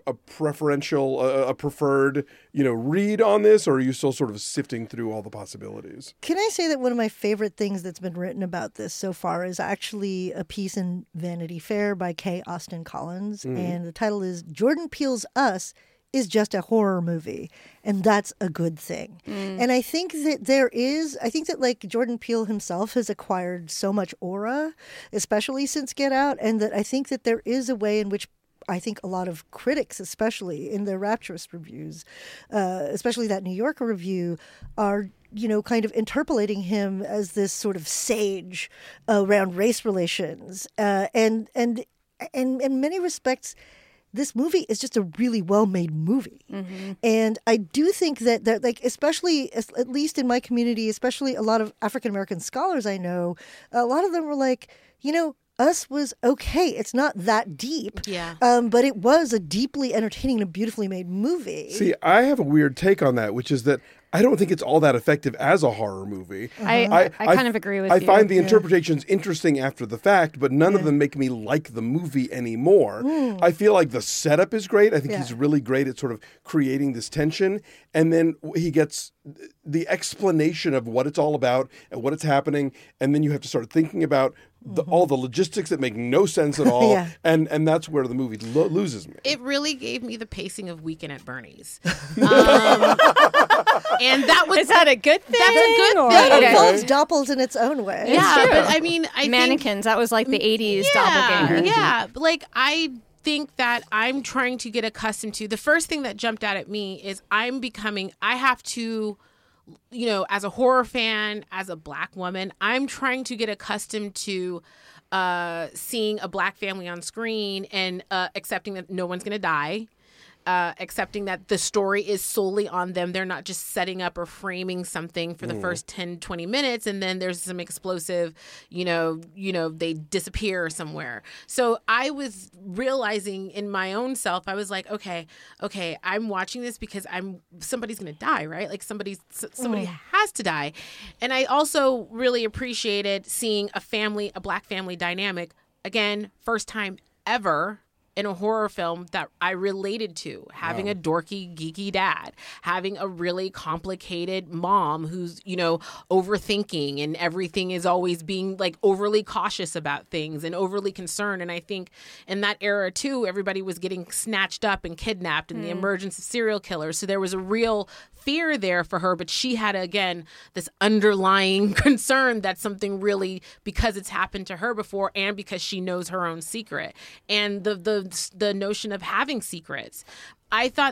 preferred, read on this, or are you still sort of sifting through all the possibilities? Can I say that one of my favorite things that's been written about this so far is actually a piece in Vanity Fair by Kay Austin Collins, and the title is Jordan Peele's Us is just a horror movie, and that's a good thing. And I think that like Jordan Peele himself has acquired so much aura, especially since Get Out, and that I think that there is a way in which I think a lot of critics, especially in their rapturous reviews, especially that New Yorker review, are kind of interpolating him as this sort of sage around race relations, and in many respects, this movie is just a really well-made movie. And I do think that like, especially, at least in my community, especially a lot of African-American scholars I know, a lot of them were like, Us was okay. It's not that deep. Yeah. But it was a deeply entertaining and beautifully made movie. See, I have a weird take on that, which is that I don't think it's all that effective as a horror movie. I kind of agree with I you. find the interpretations interesting after the fact, but none of them make me like the movie anymore. I feel like the setup is great. I think he's really great at sort of creating this tension. And then he gets the explanation of what it's all about and what it's happening. And then you have to start thinking about all the logistics that make no sense at all. And that's where the movie loses me. It really gave me the pacing of Weekend at Bernie's. And that was... Is that a good thing? That's a good or- thing. It Okay. involves doppels in its own way. Yeah, true. but I mean, I think... Mannequins. That was like the 80s doppelganger. Yeah, but like I think that I'm trying to get accustomed to. The first thing that jumped out at me is I have to, as a horror fan, as a Black woman, I'm trying to get accustomed to seeing a Black family on screen and accepting that no one's going to die. Accepting that the story is solely on them. They're not just setting up or framing something for the first 10, 20 minutes, and then there's some explosive, they disappear somewhere. So I was realizing in my own self, I was like, okay, I'm watching this because somebody's going to die, right? Like somebody has to die. And I also really appreciated seeing a Black family dynamic, again, first time ever in a horror film that I related to, having a dorky, geeky dad, having a really complicated mom who's, overthinking and everything is always being like overly cautious about things and overly concerned. And I think in that era too, everybody was getting snatched up and kidnapped and the emergence of serial killers. So there was a real fear there for her, but she had, again, this underlying concern that something really, because it's happened to her before and because she knows her own secret. And the notion of having secrets. I thought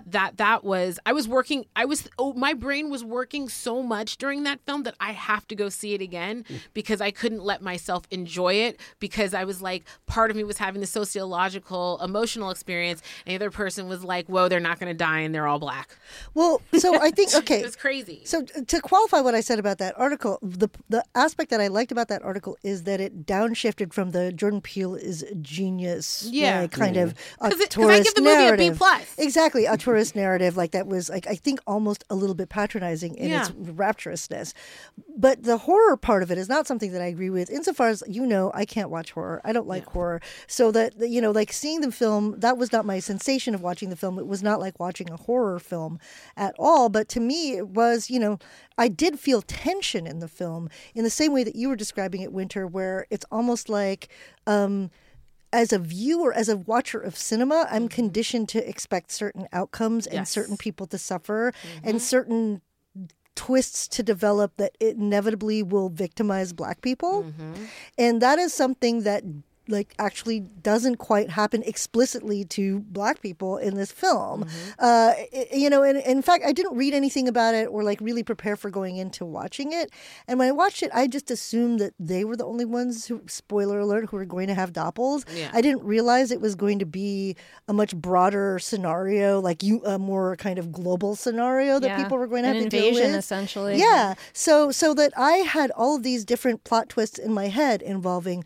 my brain was working so much during that film that I have to go see it again because I couldn't let myself enjoy it because I was like, part of me was having the sociological, emotional experience, and the other person was like, whoa, they're not going to die and they're all black. Well, so I think, okay. It was crazy. So to qualify what I said about that article, the aspect that I liked about that article is that it downshifted from the Jordan Peele is a genius, kind of a tourist because I give the movie narrative. a B+. Exactly, a tourist narrative like that was like I think almost a little bit patronizing in its rapturousness. But the horror part of it is not something that I agree with. Insofar as I can't watch horror. I don't like horror. So that like seeing the film, that was not my sensation of watching the film. It was not like watching a horror film at all. But to me, it was I did feel tension in the film in the same way that you were describing it, Winter, where it's almost like. As a viewer, as a watcher of cinema, I'm conditioned to expect certain outcomes and certain people to suffer and certain twists to develop that inevitably will victimize Black people. And that is something that actually doesn't quite happen explicitly to Black people in this film. And in fact, I didn't read anything about it or really prepare for going into watching it. And when I watched it, I just assumed that they were the only ones who, spoiler alert, who were going to have doppels. Yeah. I didn't realize it was going to be a much broader scenario, a more kind of global scenario that people were going to have to deal with. An invasion, essentially. Yeah. So that I had all of these different plot twists in my head involving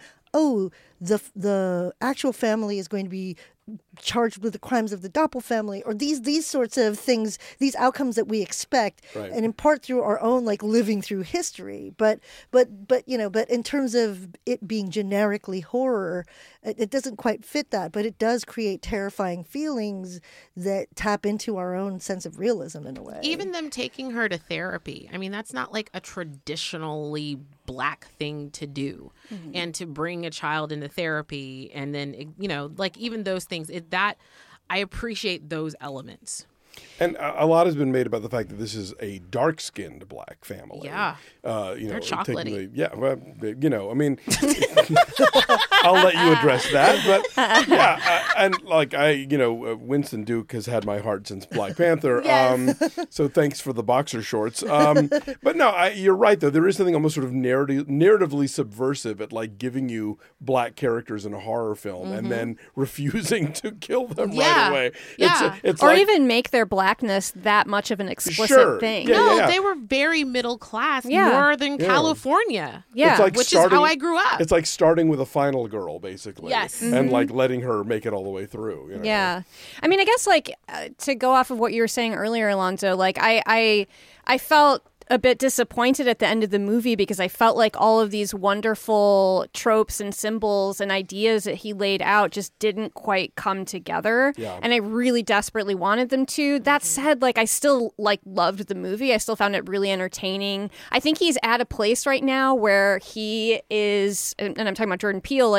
the actual family is going to be charged with the crimes of the Doppel family, or these sorts of things, these outcomes that we expect, and in part through our own living through history. But in terms of it being generically horror, it doesn't quite fit that. But it does create terrifying feelings that tap into our own sense of realism in a way. Even them taking her to therapy. I mean, that's not a traditionally Black thing to do, and to bring a child into therapy, and then even those things. I appreciate those elements. And a lot has been made about the fact that this is a dark-skinned Black family. Yeah, they're chocolatey. Yeah, well, I mean, I'll let you address that. But Winston Duke has had my heart since Black Panther. Yes. So thanks for the boxer shorts. But no, you're right though. There is something almost sort of narratively subversive at giving you Black characters in a horror film and then refusing to kill them right away. Yeah. It's or even make their Blackness that much of an explicit thing. Yeah, they were very middle class, Northern California. Yeah, which is how I grew up. It's like starting with a final girl, basically. Yes. And letting her make it all the way through. Yeah. I mean, I guess to go off of what you were saying earlier, Alonzo, I felt a bit disappointed at the end of the movie because I felt like all of these wonderful tropes and symbols and ideas that he laid out just didn't quite come together. Yeah. And I really desperately wanted them to. That said, I still loved the movie. I still found it really entertaining. I think he's at a place right now where he is, and I'm talking about Jordan Peele,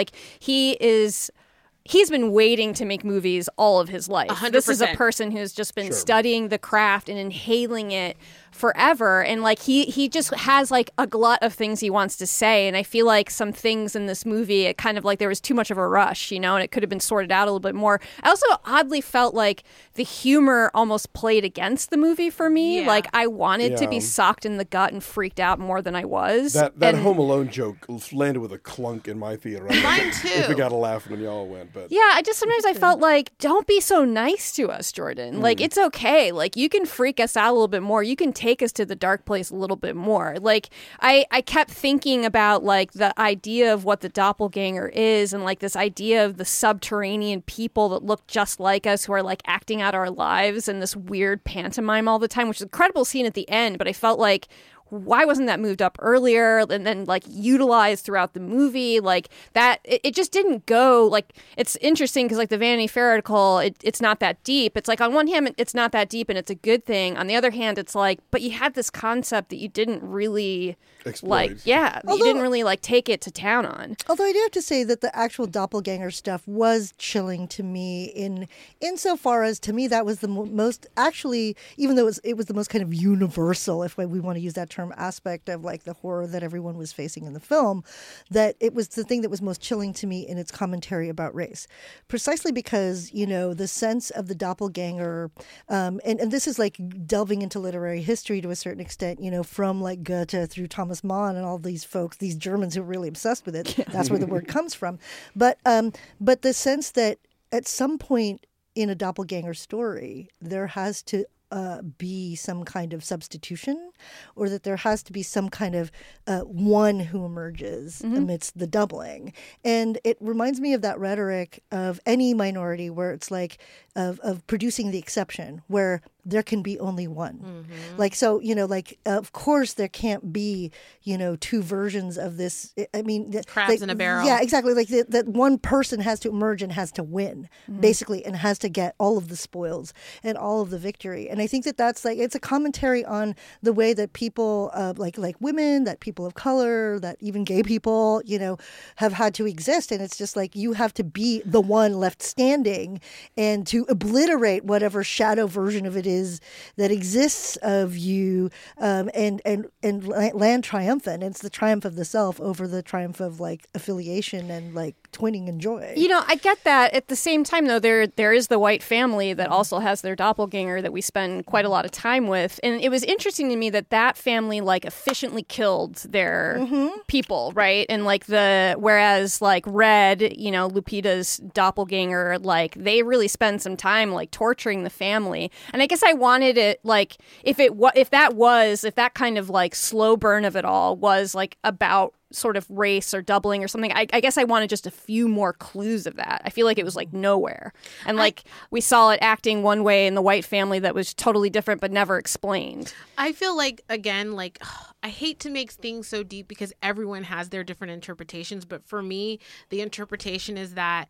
he's been waiting to make movies all of his life. 100%. This is a person who's just been studying the craft and inhaling it forever, and he just has a glut of things he wants to say, and I feel like some things in this movie, it kind of there was too much of a rush, and it could have been sorted out a little bit more. I also oddly felt like the humor almost played against the movie for me. I wanted to be socked in the gut and freaked out more than I was. That Home Alone joke landed with a clunk in my theater. Mine too. If we got a laugh when y'all went, but sometimes I felt don't be so nice to us, Jordan. It's okay. You can freak us out a little bit more. You can take us to the dark place a little bit more. I kept thinking about the idea of what the doppelganger is, and this idea of the subterranean people that look just like us who are acting out our lives in this weird pantomime all the time, which is an incredible scene at the end, but I felt why wasn't that moved up earlier and then utilized throughout the movie? That it just didn't go. It's interesting because the Vanity Fair article, it's not that deep. It's on one hand it's not that deep and it's a good thing. On the other hand, it's but you had this concept that you didn't really exploit. You didn't really take it to town on. Although I do have to say that the actual doppelganger stuff was chilling to me insofar as, to me, that was the most, actually, even though it was the most kind of universal, if we want to use that term, term aspect of like the horror that everyone was facing in the film, that it was the thing that was most chilling to me in its commentary about race, precisely because, you know, the sense of the doppelganger, and this is like delving into literary history to a certain extent, you know, from like Goethe through Thomas Mann and all these folks, these Germans who are really obsessed with it. That's where the word comes from. But the sense that at some point in a doppelganger story, there has to be some kind of substitution, or that there has to be some kind of one who emerges amidst the doubling. And it reminds me of that rhetoric of any minority where it's like of producing the exception, where there can be only one. Like, so, you know, like, of course there can't be, you know, two versions of this. I mean, crabs in a barrel. Yeah, exactly. Like that one person has to emerge and has to win, basically, and has to get all of the spoils and all of the victory. And I think that that's like, it's a commentary on the way that people, like women, that people of color, that even gay people, you know, have had to exist. And it's just like, you have to be the one left standing and to obliterate whatever shadow version of it is that exists of you, and land triumphant. It's the triumph of the self over the triumph of like affiliation and like twinning and joy. You know, I get that. At the same time, though, there is the white family that also has their doppelganger that we spend quite a lot of time with. And it was interesting to me that family like efficiently killed their people, right? And like whereas like Red, you know, Lupita's doppelganger, like they really spend some time like torturing the family. And I guess I wanted it like if that kind of like slow burn of it all was like about sort of race or doubling or something. I guess I wanted just a few more clues of that. I feel like it was like nowhere. And like we saw it acting one way in the white family that was totally different but never explained. I feel like, again, like I hate to make things so deep because everyone has their different interpretations. But for me, the interpretation is that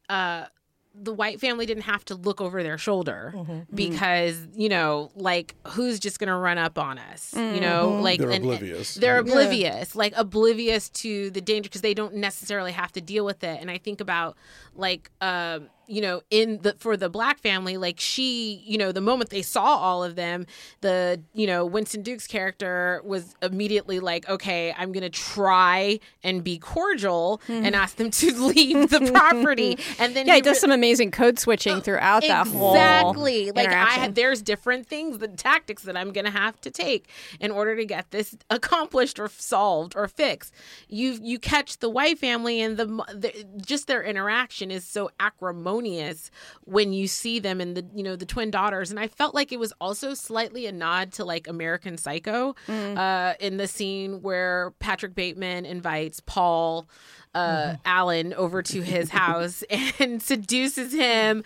the white family didn't have to look over their shoulder because, you know, like, who's just going to run up on us? You know, like They're oblivious. They're oblivious, like oblivious to the danger because they don't necessarily have to deal with it. And I think about like, you know, for the black family, like she, you know, the moment they saw all of them, you know, Winston Duke's character was immediately like, okay, I'm going to try and be cordial and ask them to leave the property. And then he does some amazing code switching throughout that whole like there's different things, the tactics that I'm going to have to take in order to get this accomplished or solved or fixed. You catch the white family and just their interaction is so acrimonious when you see them and the twin daughters. And I felt like it was also slightly a nod to like American Psycho in the scene where Patrick Bateman invites Paul Allen over to his house and seduces him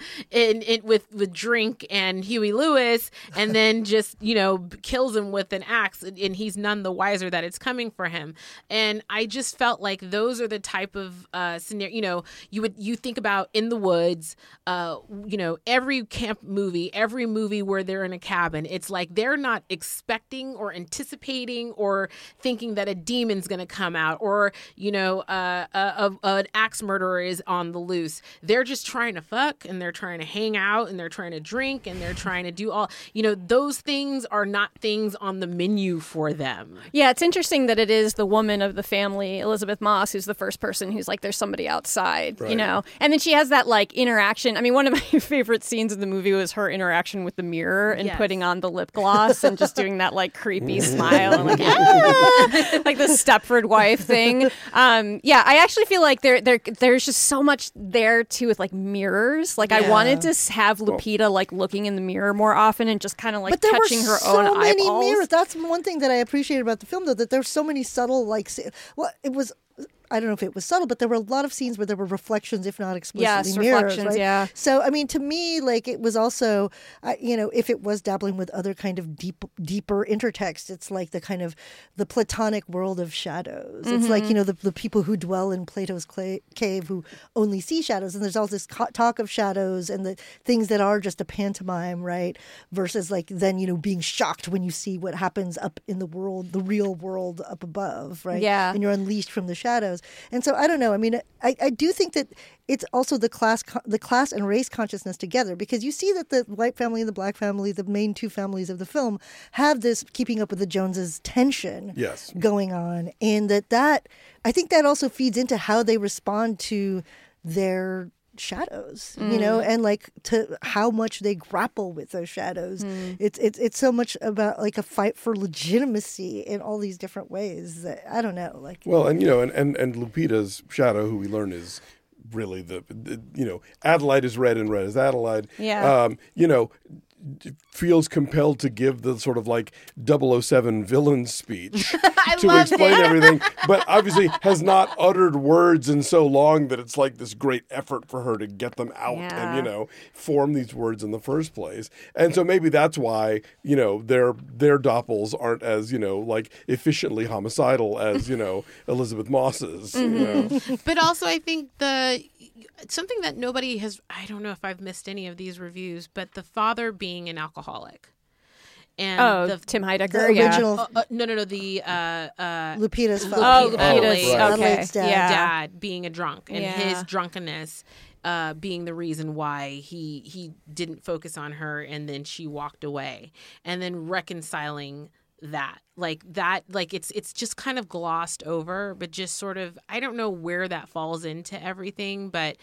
with drink and Huey Lewis, and then just, you know, kills him with an axe, and he's none the wiser that it's coming for him. And I just felt like those are the type of scenario, you know, you think about In the Woods, you know, every camp movie, every movie where they're in a cabin, it's like they're not expecting or anticipating or thinking that a demon's going to come out, or, you know, an axe murderer is on the loose. They're just trying to fuck, and they're trying to hang out, and they're trying to drink, and they're trying to do all, you know, those things are not things on the menu for them. Yeah, it's interesting that it is the woman of the family, Elizabeth Moss, who's the first person who's like, there's somebody outside, you know? And then she has that like interaction. I mean, one of my favorite scenes in the movie was her interaction with the mirror and putting on the lip gloss and just doing that like creepy smile and like, like the Stepford wife thing. Yeah, I actually feel like there's just so much there too with like mirrors. Like I wanted to have Lupita like looking in the mirror more often and just kind of like touching her own eyeballs. But there were so many mirrors. That's one thing that I appreciated about the film, though, that there's so many subtle like. Well, it was. I don't know if it was subtle, but there were a lot of scenes where there were reflections, if not explicitly mirrors. Reflections, right? yeah. So, I mean, to me, like, it was also, you know, if it was dabbling with other kind of deeper intertext, it's like the kind of the Platonic world of shadows. It's like, you know, the people who dwell in Plato's cave who only see shadows. And there's all this talk of shadows and the things that are just a pantomime, right? Versus like then, you know, being shocked when you see what happens up in the world, the real world up above, right? Yeah. And you're unleashed from the shadows. And so I don't know. I mean, I do think that it's also the class and race consciousness together, because you see that the white family and the black family, the main two families of the film, have this keeping up with the Joneses tension going on, and that I think that also feeds into how they respond to their shadows, you know, and like to how much they grapple with those shadows. It's so much about like a fight for legitimacy in all these different ways that I don't know. Like, well, and you know, and Lupita's shadow, who we learn is really the you know, Adelaide is red and red is Adelaide. Yeah. You know, feels compelled to give the sort of like 007 villain speech to explain everything, but obviously has not uttered words in so long that it's like this great effort for her to get them out and, you know, form these words in the first place. And so maybe that's why, you know, their doppels aren't as, you know, like efficiently homicidal as, you know, Elizabeth Moss's. You know? But also I think something that nobody has, I don't know if I've missed any of these reviews, but the father being an alcoholic. And Tim Heidecker, the original. No, the Lupita's father. Lupita's, Adelaide's dad. Dad being a drunk, and his drunkenness being the reason why he didn't focus on her, and then she walked away, and then reconciling that it's just kind of glossed over, but just sort of, I don't know where that falls into everything, but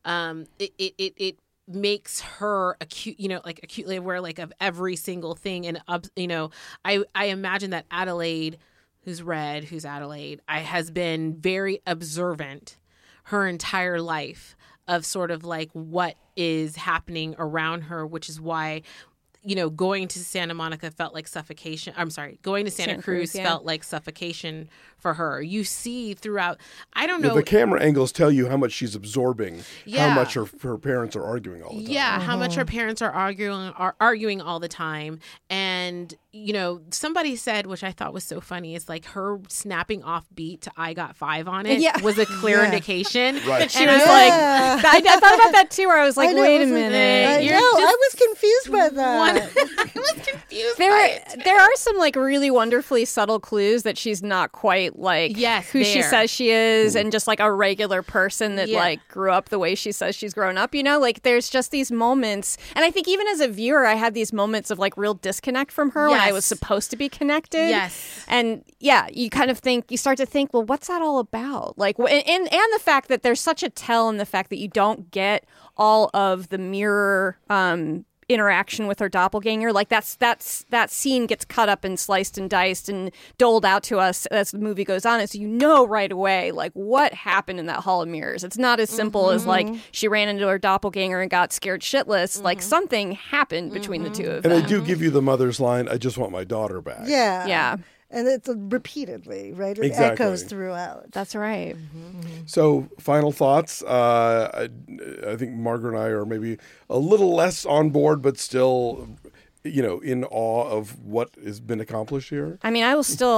it makes her acutely aware like of every single thing. And you know, I imagine that Adelaide, who's Adelaide, has been very observant her entire life of sort of like what is happening around her, which is why, you know, going to Santa Monica felt like suffocation. I'm sorry, going to Santa Cruz felt like suffocation for her. You see throughout, I don't know. The camera angles tell you how much she's absorbing, how much her parents are arguing all the time. Yeah, how much her parents are arguing all the time. And, you know, somebody said, which I thought was so funny, is like her snapping off beat to I Got Five on It was a clear indication. Right. She was like, I thought about that too, where I was like, wait a minute. I was confused by that. I was confused by it. There are some like really wonderfully subtle clues that she's not quite like who she says she is, and just like a regular person that like grew up the way she says she's grown up, you know, like there's just these moments. And I think even as a viewer, I had these moments of like real disconnect from her when I was supposed to be connected. Yes. And you kind of you start to think, well, what's that all about? Like, and the fact that there's such a tell in the fact that you don't get all of the mirror interaction with her doppelganger. Like that scene gets cut up and sliced and diced and doled out to us as the movie goes on, and so you know right away like what happened in that hall of mirrors. It's not as simple as like she ran into her doppelganger and got scared shitless. Like something happened between the two of them. And I do give you the mother's line, I just want my daughter back. Yeah. And it's repeatedly, right? It echoes throughout. That's right. So, final thoughts. I think Margaret and I are maybe a little less on board, but still, you know, in awe of what has been accomplished here. I mean,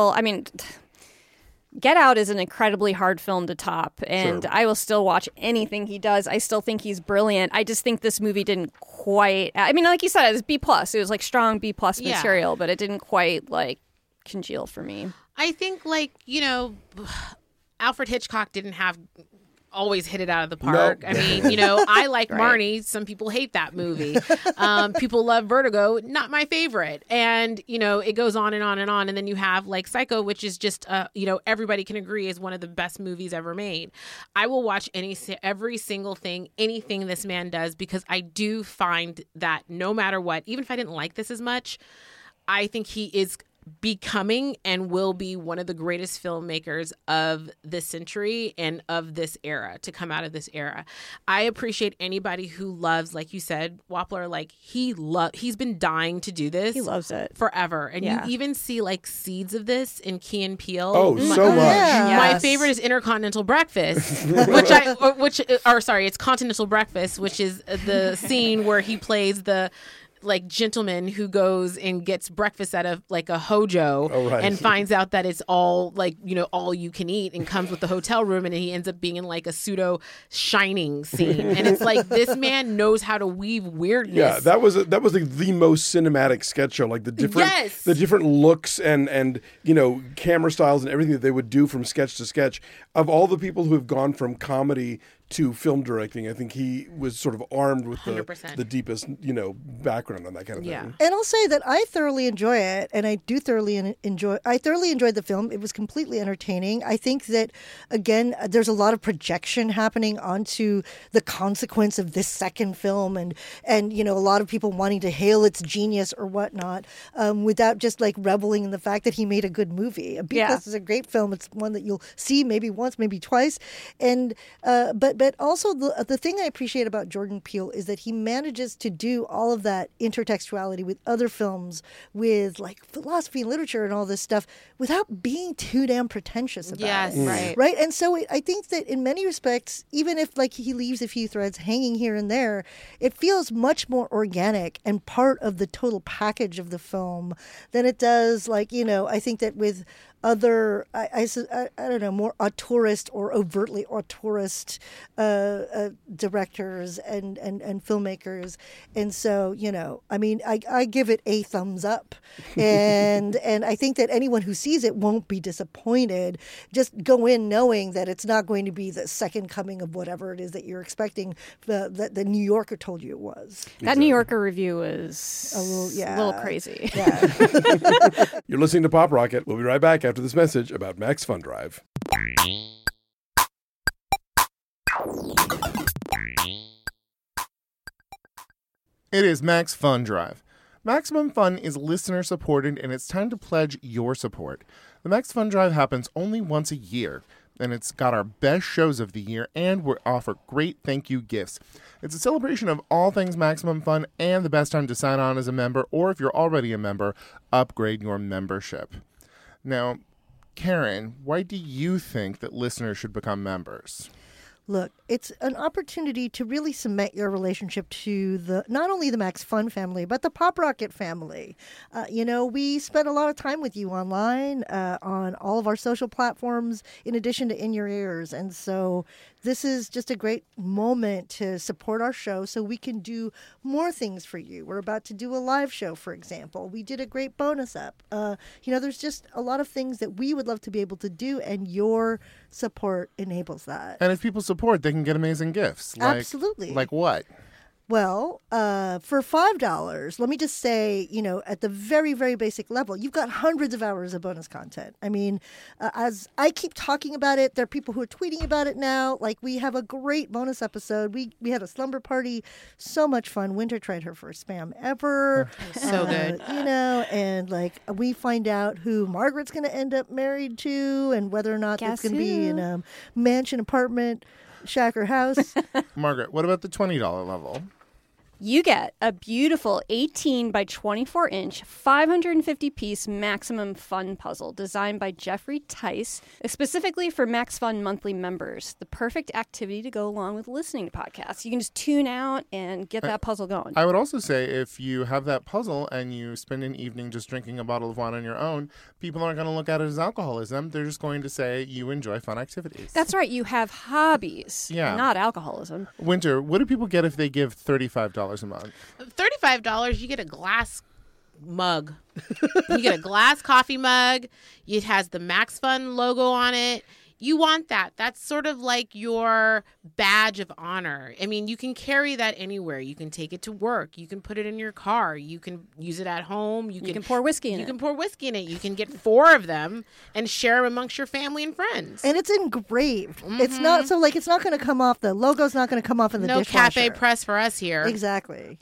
Get Out is an incredibly hard film to top, and I will still watch anything he does. I still think he's brilliant. I just think this movie didn't quite, I mean, like you said, it was B+. It was like strong B+ material, but it didn't quite like congeal for me. I think, like, you know, Alfred Hitchcock didn't always hit it out of the park. No. I mean, you know, I like Marnie. Some people hate that movie. People love Vertigo. Not my favorite. And, you know, it goes on and on and on. And then you have like Psycho, which is just, you know, everybody can agree is one of the best movies ever made. I will watch every single thing, anything this man does, because I do find that no matter what, even if I didn't like this as much, I think he is becoming and will be one of the greatest filmmakers of this century and of this era, to come out of this era. I appreciate anybody who loves, like you said, Wappler, like he's been dying to do this. He loves it forever. And you even see like seeds of this in Key and Peele. Oh, so much. Yeah. My favorite is Intercontinental Breakfast, it's Continental Breakfast, which is the scene where he plays the like gentleman who goes and gets breakfast at a Hojo right. and finds out that it's all like, all you can eat and comes with the hotel room, and he ends up being in like a pseudo Shining scene. And it's like, this man knows how to weave weirdness. Yeah, that was the most cinematic sketch show. Like the different looks and camera styles and everything that they would do from sketch to sketch. Of all the people who have gone from comedy to film directing, I think he was sort of armed with the deepest, background on that kind of thing. Yeah. And I'll say that I thoroughly enjoy it, and I thoroughly enjoyed the film. It was completely entertaining. I think that, again, there's a lot of projection happening onto the consequence of this second film, and a lot of people wanting to hail its genius or whatnot, without just like reveling in the fact that he made a good movie. This is a great film. It's one that you'll see maybe once, maybe twice, and but also the thing I appreciate about Jordan Peele is that he manages to do all of that intertextuality with other films, with like philosophy and literature and all this stuff, without being too damn pretentious about it. Right. And so I think that in many respects, even if like he leaves a few threads hanging here and there, it feels much more organic and part of the total package of the film than it does I think that with other, I don't know, more auteurist or overtly auteurist directors and filmmakers. And so, I give it a thumbs up. And I think that anyone who sees it won't be disappointed. Just go in knowing that it's not going to be the second coming of whatever it is that you're expecting that the New Yorker told you it was. That New Yorker review is a little crazy. Yeah. You're listening to Pop Rocket. We'll be right back after this message about Max Fun Drive. It is Max Fun Drive. Maximum Fun is listener supported, and it's time to pledge your support. The Max Fun Drive happens only once a year, and it's got our best shows of the year, and we offer great thank you gifts. It's a celebration of all things Maximum Fun, and the best time to sign on as a member, or if you're already a member, upgrade your membership. Now, Karen, why do you think that listeners should become members? Look, it's an opportunity to really cement your relationship to not only the Max Fun family, but the Pop Rocket family. We spend a lot of time with you online, on all of our social platforms, in addition to In Your Ears. And so this is just a great moment to support our show so we can do more things for you. We're about to do a live show, for example. We did a great bonus up. There's just a lot of things that we would love to be able to do, and your support enables that. And if people support, they can get amazing gifts. Absolutely. Like what? Well, for $5, let me just say, at the very, very basic level, you've got hundreds of hours of bonus content. I mean, as I keep talking about it, there are people who are tweeting about it now. Like, we have a great bonus episode. We had a slumber party. So much fun. Winter tried her first spam ever. So good. And we find out who Margaret's going to end up married to and whether or not it's going to be in a mansion, apartment, shack, or house. Margaret, what about the $20 level? You get a beautiful 18 by 24 inch, 550-piece Maximum Fun puzzle designed by Jeffrey Tice, specifically for Max Fun monthly members. The perfect activity to go along with listening to podcasts. You can just tune out and get that puzzle going. I would also say if you have that puzzle and you spend an evening just drinking a bottle of wine on your own, people aren't going to look at it as alcoholism. They're just going to say you enjoy fun activities. That's right. You have hobbies, not alcoholism. Winter, what do people get if they give $35 a month? $35, you get a glass mug. You get a glass coffee mug. It has the Max Fun logo on it. You want that. That's sort of like your badge of honor. I mean, you can carry that anywhere. You can take it to work. You can put it in your car. You can use it at home. You can pour whiskey in it. You can pour whiskey in it. You can get 4 of them and share them amongst your family and friends. And it's engraved. Mm-hmm. It's not it's not going to come off. The logo's not going to come off in the dishwasher. No cafe press for us here. Exactly.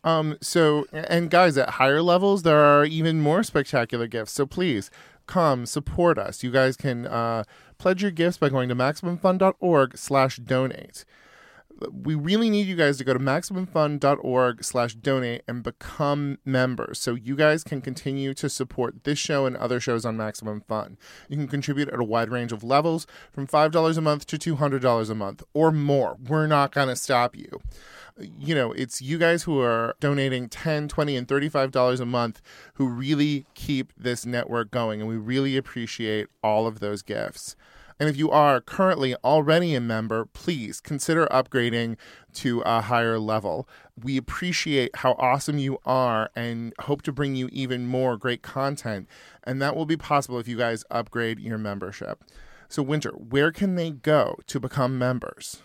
And guys, at higher levels, there are even more spectacular gifts. So please come support us. You guys can pledge your gifts by going to MaximumFun.org/donate. We really need you guys to go to MaximumFun.org/donate and become members so you guys can continue to support this show and other shows on Maximum Fun. You can contribute at a wide range of levels from $5 a month to $200 a month or more. We're not going to stop you. It's you guys who are donating $10, $20, and $35 a month who really keep this network going, and we really appreciate all of those gifts. And if you are currently already a member, please consider upgrading to a higher level. We appreciate how awesome you are and hope to bring you even more great content. And that will be possible if you guys upgrade your membership. So, Winter, where can they go to become members?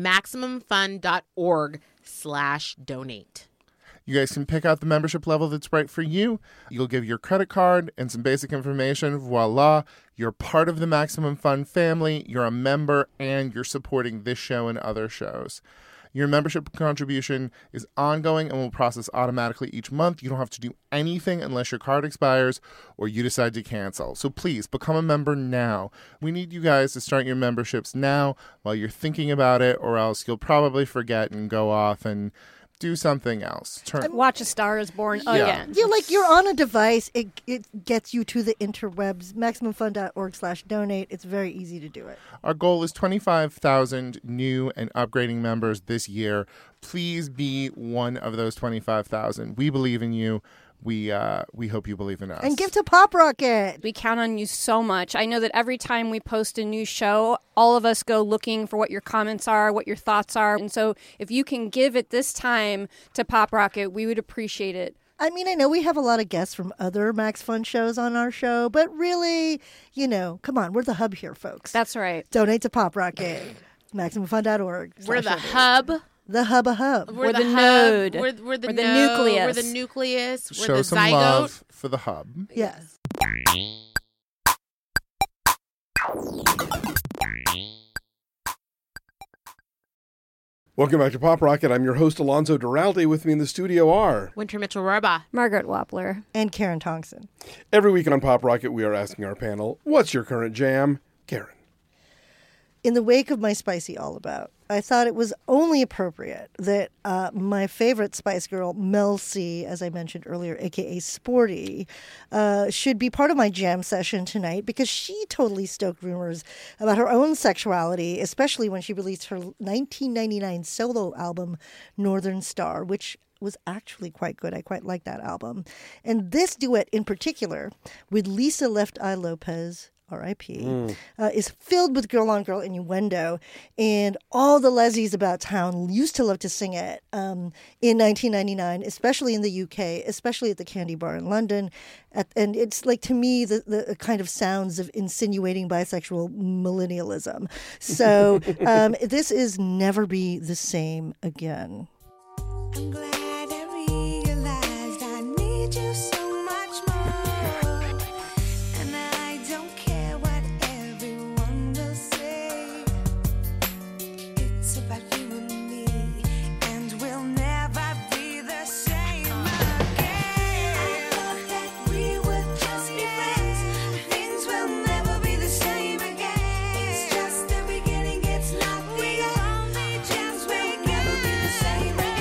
MaximumFun.org/donate. You guys can pick out the membership level that's right for you. You'll give your credit card and some basic information. Voila. You're part of the Maximum Fun family. You're a member, and you're supporting this show and other shows. Your membership contribution is ongoing and will process automatically each month. You don't have to do anything unless your card expires or you decide to cancel. So please become a member now. We need you guys to start your memberships now while you're thinking about it, or else you'll probably forget and go off and do something else. Watch A Star Is Born again. Yeah, like you're on a device. It gets you to the interwebs. MaximumFun.org/donate. It's very easy to do it. Our goal is 25,000 new and upgrading members this year. Please be one of those 25,000. We believe in you. We hope you believe in us. And give to Pop Rocket. We count on you so much. I know that every time we post a new show, all of us go looking for what your comments are, what your thoughts are. And so if you can give at this time to Pop Rocket, we would appreciate it. I mean, I know we have a lot of guests from other Max Fun shows on our show, but really, come on, we're the hub here, folks. That's right. Donate to Pop Rocket. MaximumFun.org. We're the hub. The hub. We're the node. We're the nucleus. We're the nucleus. We're Show the some zygote. love for the hub. Yes. Welcome back to Pop Rocket. I'm your host, Alonzo Duralde. With me in the studio are Winter Mitchell-Rohrbaugh. Margaret Wappler. And Karen Tongson. Every week on Pop Rocket, we are asking our panel, what's your current jam? Karen. In the wake of my Spicy All About, I thought it was only appropriate that my favorite Spice Girl, Mel C, as I mentioned earlier, a.k.a. Sporty, should be part of my jam session tonight because she totally stoked rumors about her own sexuality, especially when she released her 1999 solo album, Northern Star, which was actually quite good. I quite like that album. And this duet in particular with Lisa Left Eye Lopez, R.I.P., is filled with girl-on-girl innuendo, and all the lesies about town used to love to sing it in 1999, especially in the UK, especially at the Candy Bar in London. And it's like, to me, the kind of sounds of insinuating bisexual millennialism. So this is Never Be the Same Again. I'm glad I realized I need you so much more, and I don't care what everyone will say. It's about you and me, and we'll never be the same again. I thought that we would just be friends. Things will never be the same again. It's just the beginning, it's not the only chance we'll never be the same again.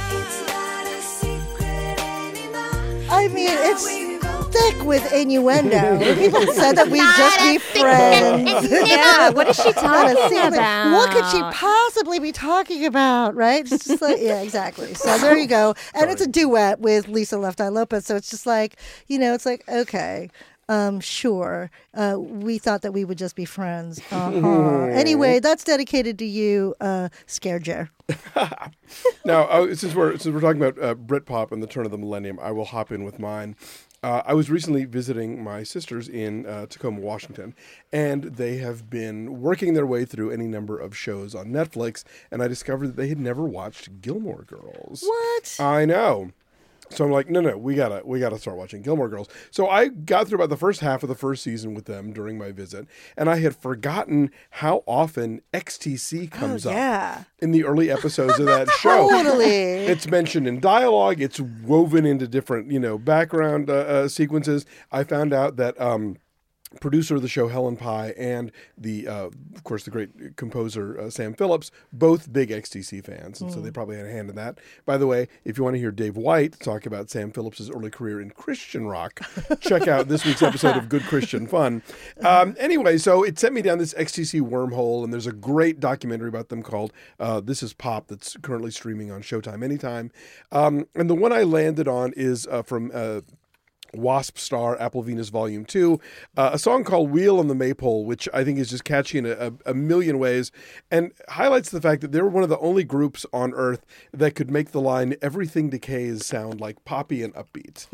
I mean, it's thick with innuendo. People said that we'd just be friends. Yeah, what is she talking about? What could she possibly be talking about, right? It's just like, yeah, exactly. So there you go. And it's a duet with Lisa Left Eye Lopez. So it's just like, it's like, okay. Sure. We thought that we would just be friends. Anyway, that's dedicated to you, Scarejer. Now, since we're talking about Britpop and the turn of the millennium, I will hop in with mine. I was recently visiting my sisters in Tacoma, Washington, and they have been working their way through any number of shows on Netflix, and I discovered that they had never watched Gilmore Girls. What? I know. So I'm like, no, we gotta start watching Gilmore Girls. So I got through about the first half of the first season with them during my visit, and I had forgotten how often XTC comes up in the early episodes of that show. Totally. It's mentioned in dialogue. It's woven into different, background sequences. I found out that producer of the show, Helen Pye, and of course, the great composer, Sam Phillips, both big XTC fans, and so they probably had a hand in that. By the way, if you want to hear Dave White talk about Sam Phillips' early career in Christian rock, check out this week's episode of Good Christian Fun. Anyway, so it sent me down this XTC wormhole, and there's a great documentary about them called This Is Pop that's currently streaming on Showtime Anytime. And the one I landed on is from Wasp Star, Apple Venus Volume 2, a song called Wheel on the Maypole, which I think is just catchy in a million ways, and highlights the fact that they were one of the only groups on Earth that could make the line, everything decays, sound like poppy and upbeat.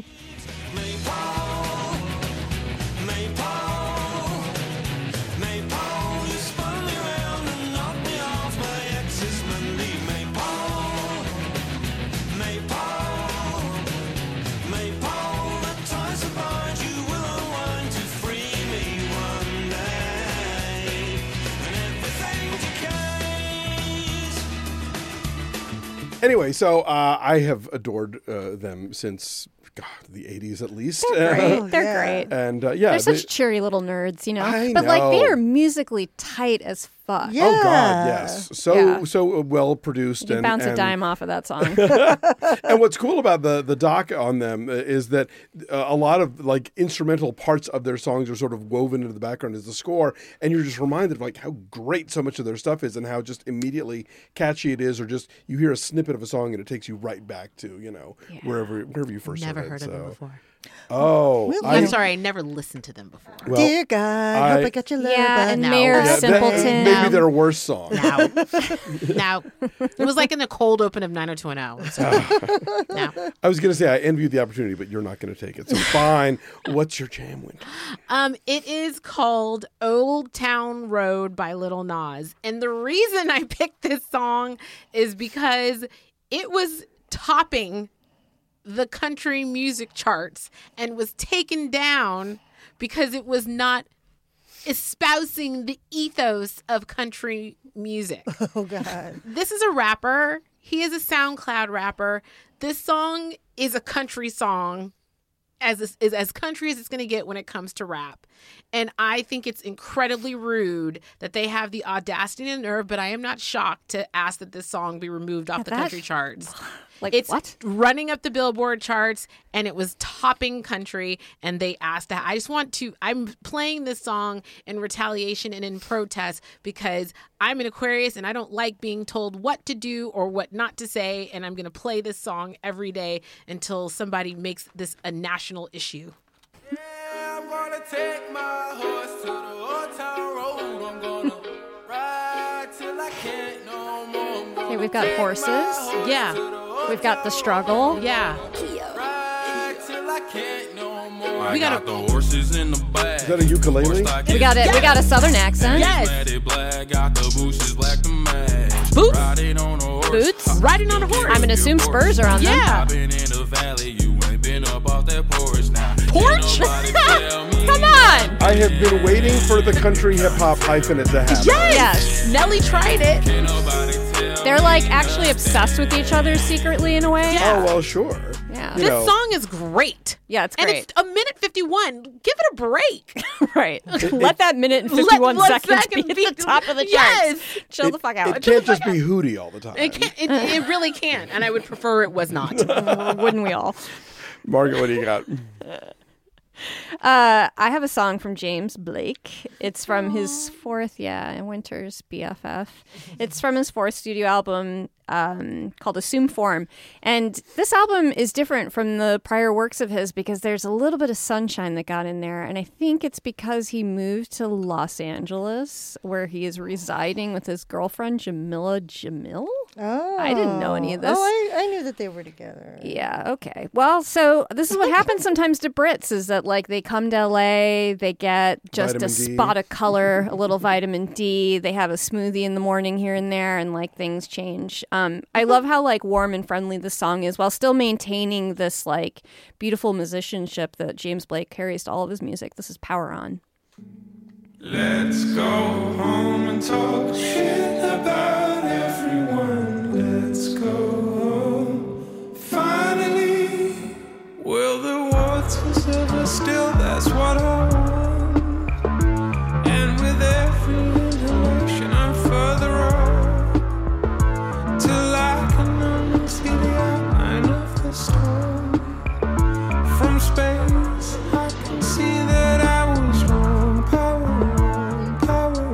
Anyway, so I have adored them since the 80s at least. They're great. They're great. And they're such cheery little nerds, you know. I but know. like they are musically tight as fuck. Yeah. Oh God, yes. So well produced. You bounce a dime off of that song. And what's cool about the doc on them is that a lot of like instrumental parts of their songs are sort of woven into the background as the score, and you're just reminded of like how great so much of their stuff is and how just immediately catchy it is, or just you hear a snippet of a song and it takes you right back to wherever you first Never heard heard of them before. Oh, I'm sorry, I never listened to them before. Well, Dear God, hope I got your love. Yeah, and No. Mayor Yeah, Simpleton. maybe their worst song. No. It was like in the cold open of 90210. No. I was going to say I envy you the opportunity, but you're not going to take it. So fine. What's your jam, Winter? It is called Old Town Road by Lil Nas. And the reason I picked this song is because it was topping the country music charts and was taken down because it was not espousing the ethos of country music. Oh, God. This is a rapper. He is a SoundCloud rapper. This song is a country song, as country as it's going to get when it comes to rap. And I think it's incredibly rude that they have the audacity and nerve, but I am not shocked to ask that this song be removed off the country charts. Like, it's what? running up the Billboard charts, and it was topping country, and they asked that. I'm playing this song in retaliation and in protest because I'm an Aquarius and I don't like being told what to do or what not to say, and I'm going to play this song every day until somebody makes this a national issue. Yeah, I'm gonna take my horse to the old town road. I'm gonna ride till I can't no more. Okay, we've got horses. Yeah. We've got the struggle. Yeah. Ride till I can't no more. We got the horses in the back. Is that a ukulele? We got it. We got a southern accent. Yes. Boots. Boots. Riding on a horse. I'm going to assume spurs are on them. Yeah. Porch? Come on. I have been waiting for the country hip hop hyphenate to happen. Yes. Nelly tried it. They're like actually obsessed with each other secretly in a way. Yeah. Oh, well, sure. Yeah. You This know, song is great. Yeah, it's And great. it's a minute 51. Give it a break. Right. Let that minute and 51 Let seconds second be at the top of the charts. Yes. Chill the fuck out. It can't just be Hootie all the time. It really can. And I would prefer it was not. Wouldn't we all? Margaret, what do you got? I have a song from James Blake. It's from his fourth, Winter's BFF. It's from his fourth studio album called Assume Form. And this album is different from the prior works of his because there's a little bit of sunshine that got in there. And I think it's because he moved to Los Angeles, where he is residing with his girlfriend, Jamila Jamil. Oh. I didn't know any of this. Oh, I knew that they were together. Yeah, okay. Well, so this is what happens sometimes to Brits is that like they come to LA, they get just Vitamin a D. spot of color, a little vitamin D, they have a smoothie in the morning here and there, and like things change. I love how like warm and friendly the song is while still maintaining this like beautiful musicianship that James Blake carries to all of his music. This is Power On. Let's go home and talk shit about everyone. Let's go home. Finally, will the waters ever still? That's what I want. storm. From space, I can see that I was wrong. Power wrong, power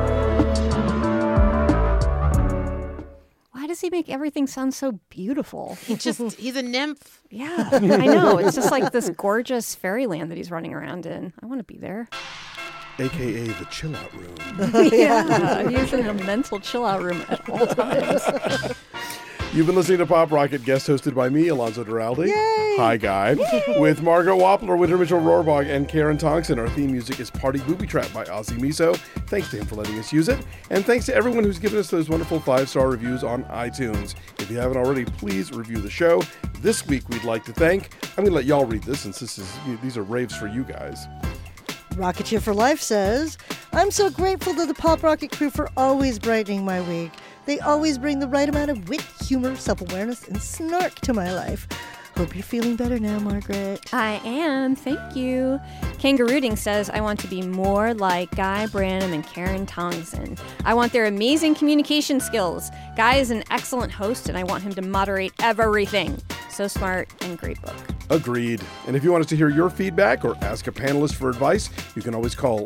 wrong. Why does he make everything sound so beautiful? He's a nymph. Yeah, I know. It's just like this gorgeous fairyland that he's running around in. I want to be there. AKA the chill out room. Yeah, he's in a mental chill out room at all times. You've been listening to Pop Rocket, guest hosted by me, Alonzo Duralde. Yay! Hi, Guy. With Margaret Wappler, Winter Mitchell Rohrbach, and Karen Tongson. Our theme music is Party Booby Trap by Ozzy Miso. Thanks to him for letting us use it. And thanks to everyone who's given us those wonderful 5-star reviews on iTunes. If you haven't already, please review the show. This week, we'd like to thank, I'm going to let y'all read this since these are raves for you guys. Rocketeer for Life says, I'm so grateful to the Pop Rocket crew for always brightening my week. They always bring the right amount of wit, humor, self-awareness, and snark to my life. Hope you're feeling better now, Margaret. I am. Thank you. Kangarooding says, I want to be more like Guy Branum and Karen Tongson. I want their amazing communication skills. Guy is an excellent host, and I want him to moderate everything. So smart and great book. Agreed. And if you want us to hear your feedback or ask a panelist for advice, you can always call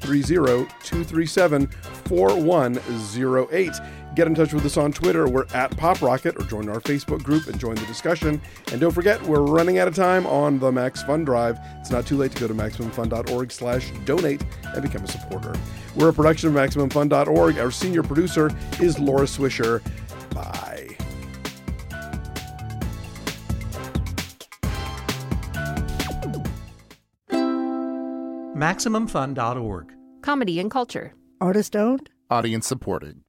530-237-4108. Get in touch with us on Twitter. We're at Pop Rocket, or join our Facebook group and join the discussion. And don't forget, we're running out of time on the Max Fun Drive. It's not too late to go to MaximumFun.org/donate and become a supporter. We're a production of MaximumFun.org. Our senior producer is Laura Swisher. Bye. MaximumFun.org. Comedy and culture. Artist owned. Audience supported.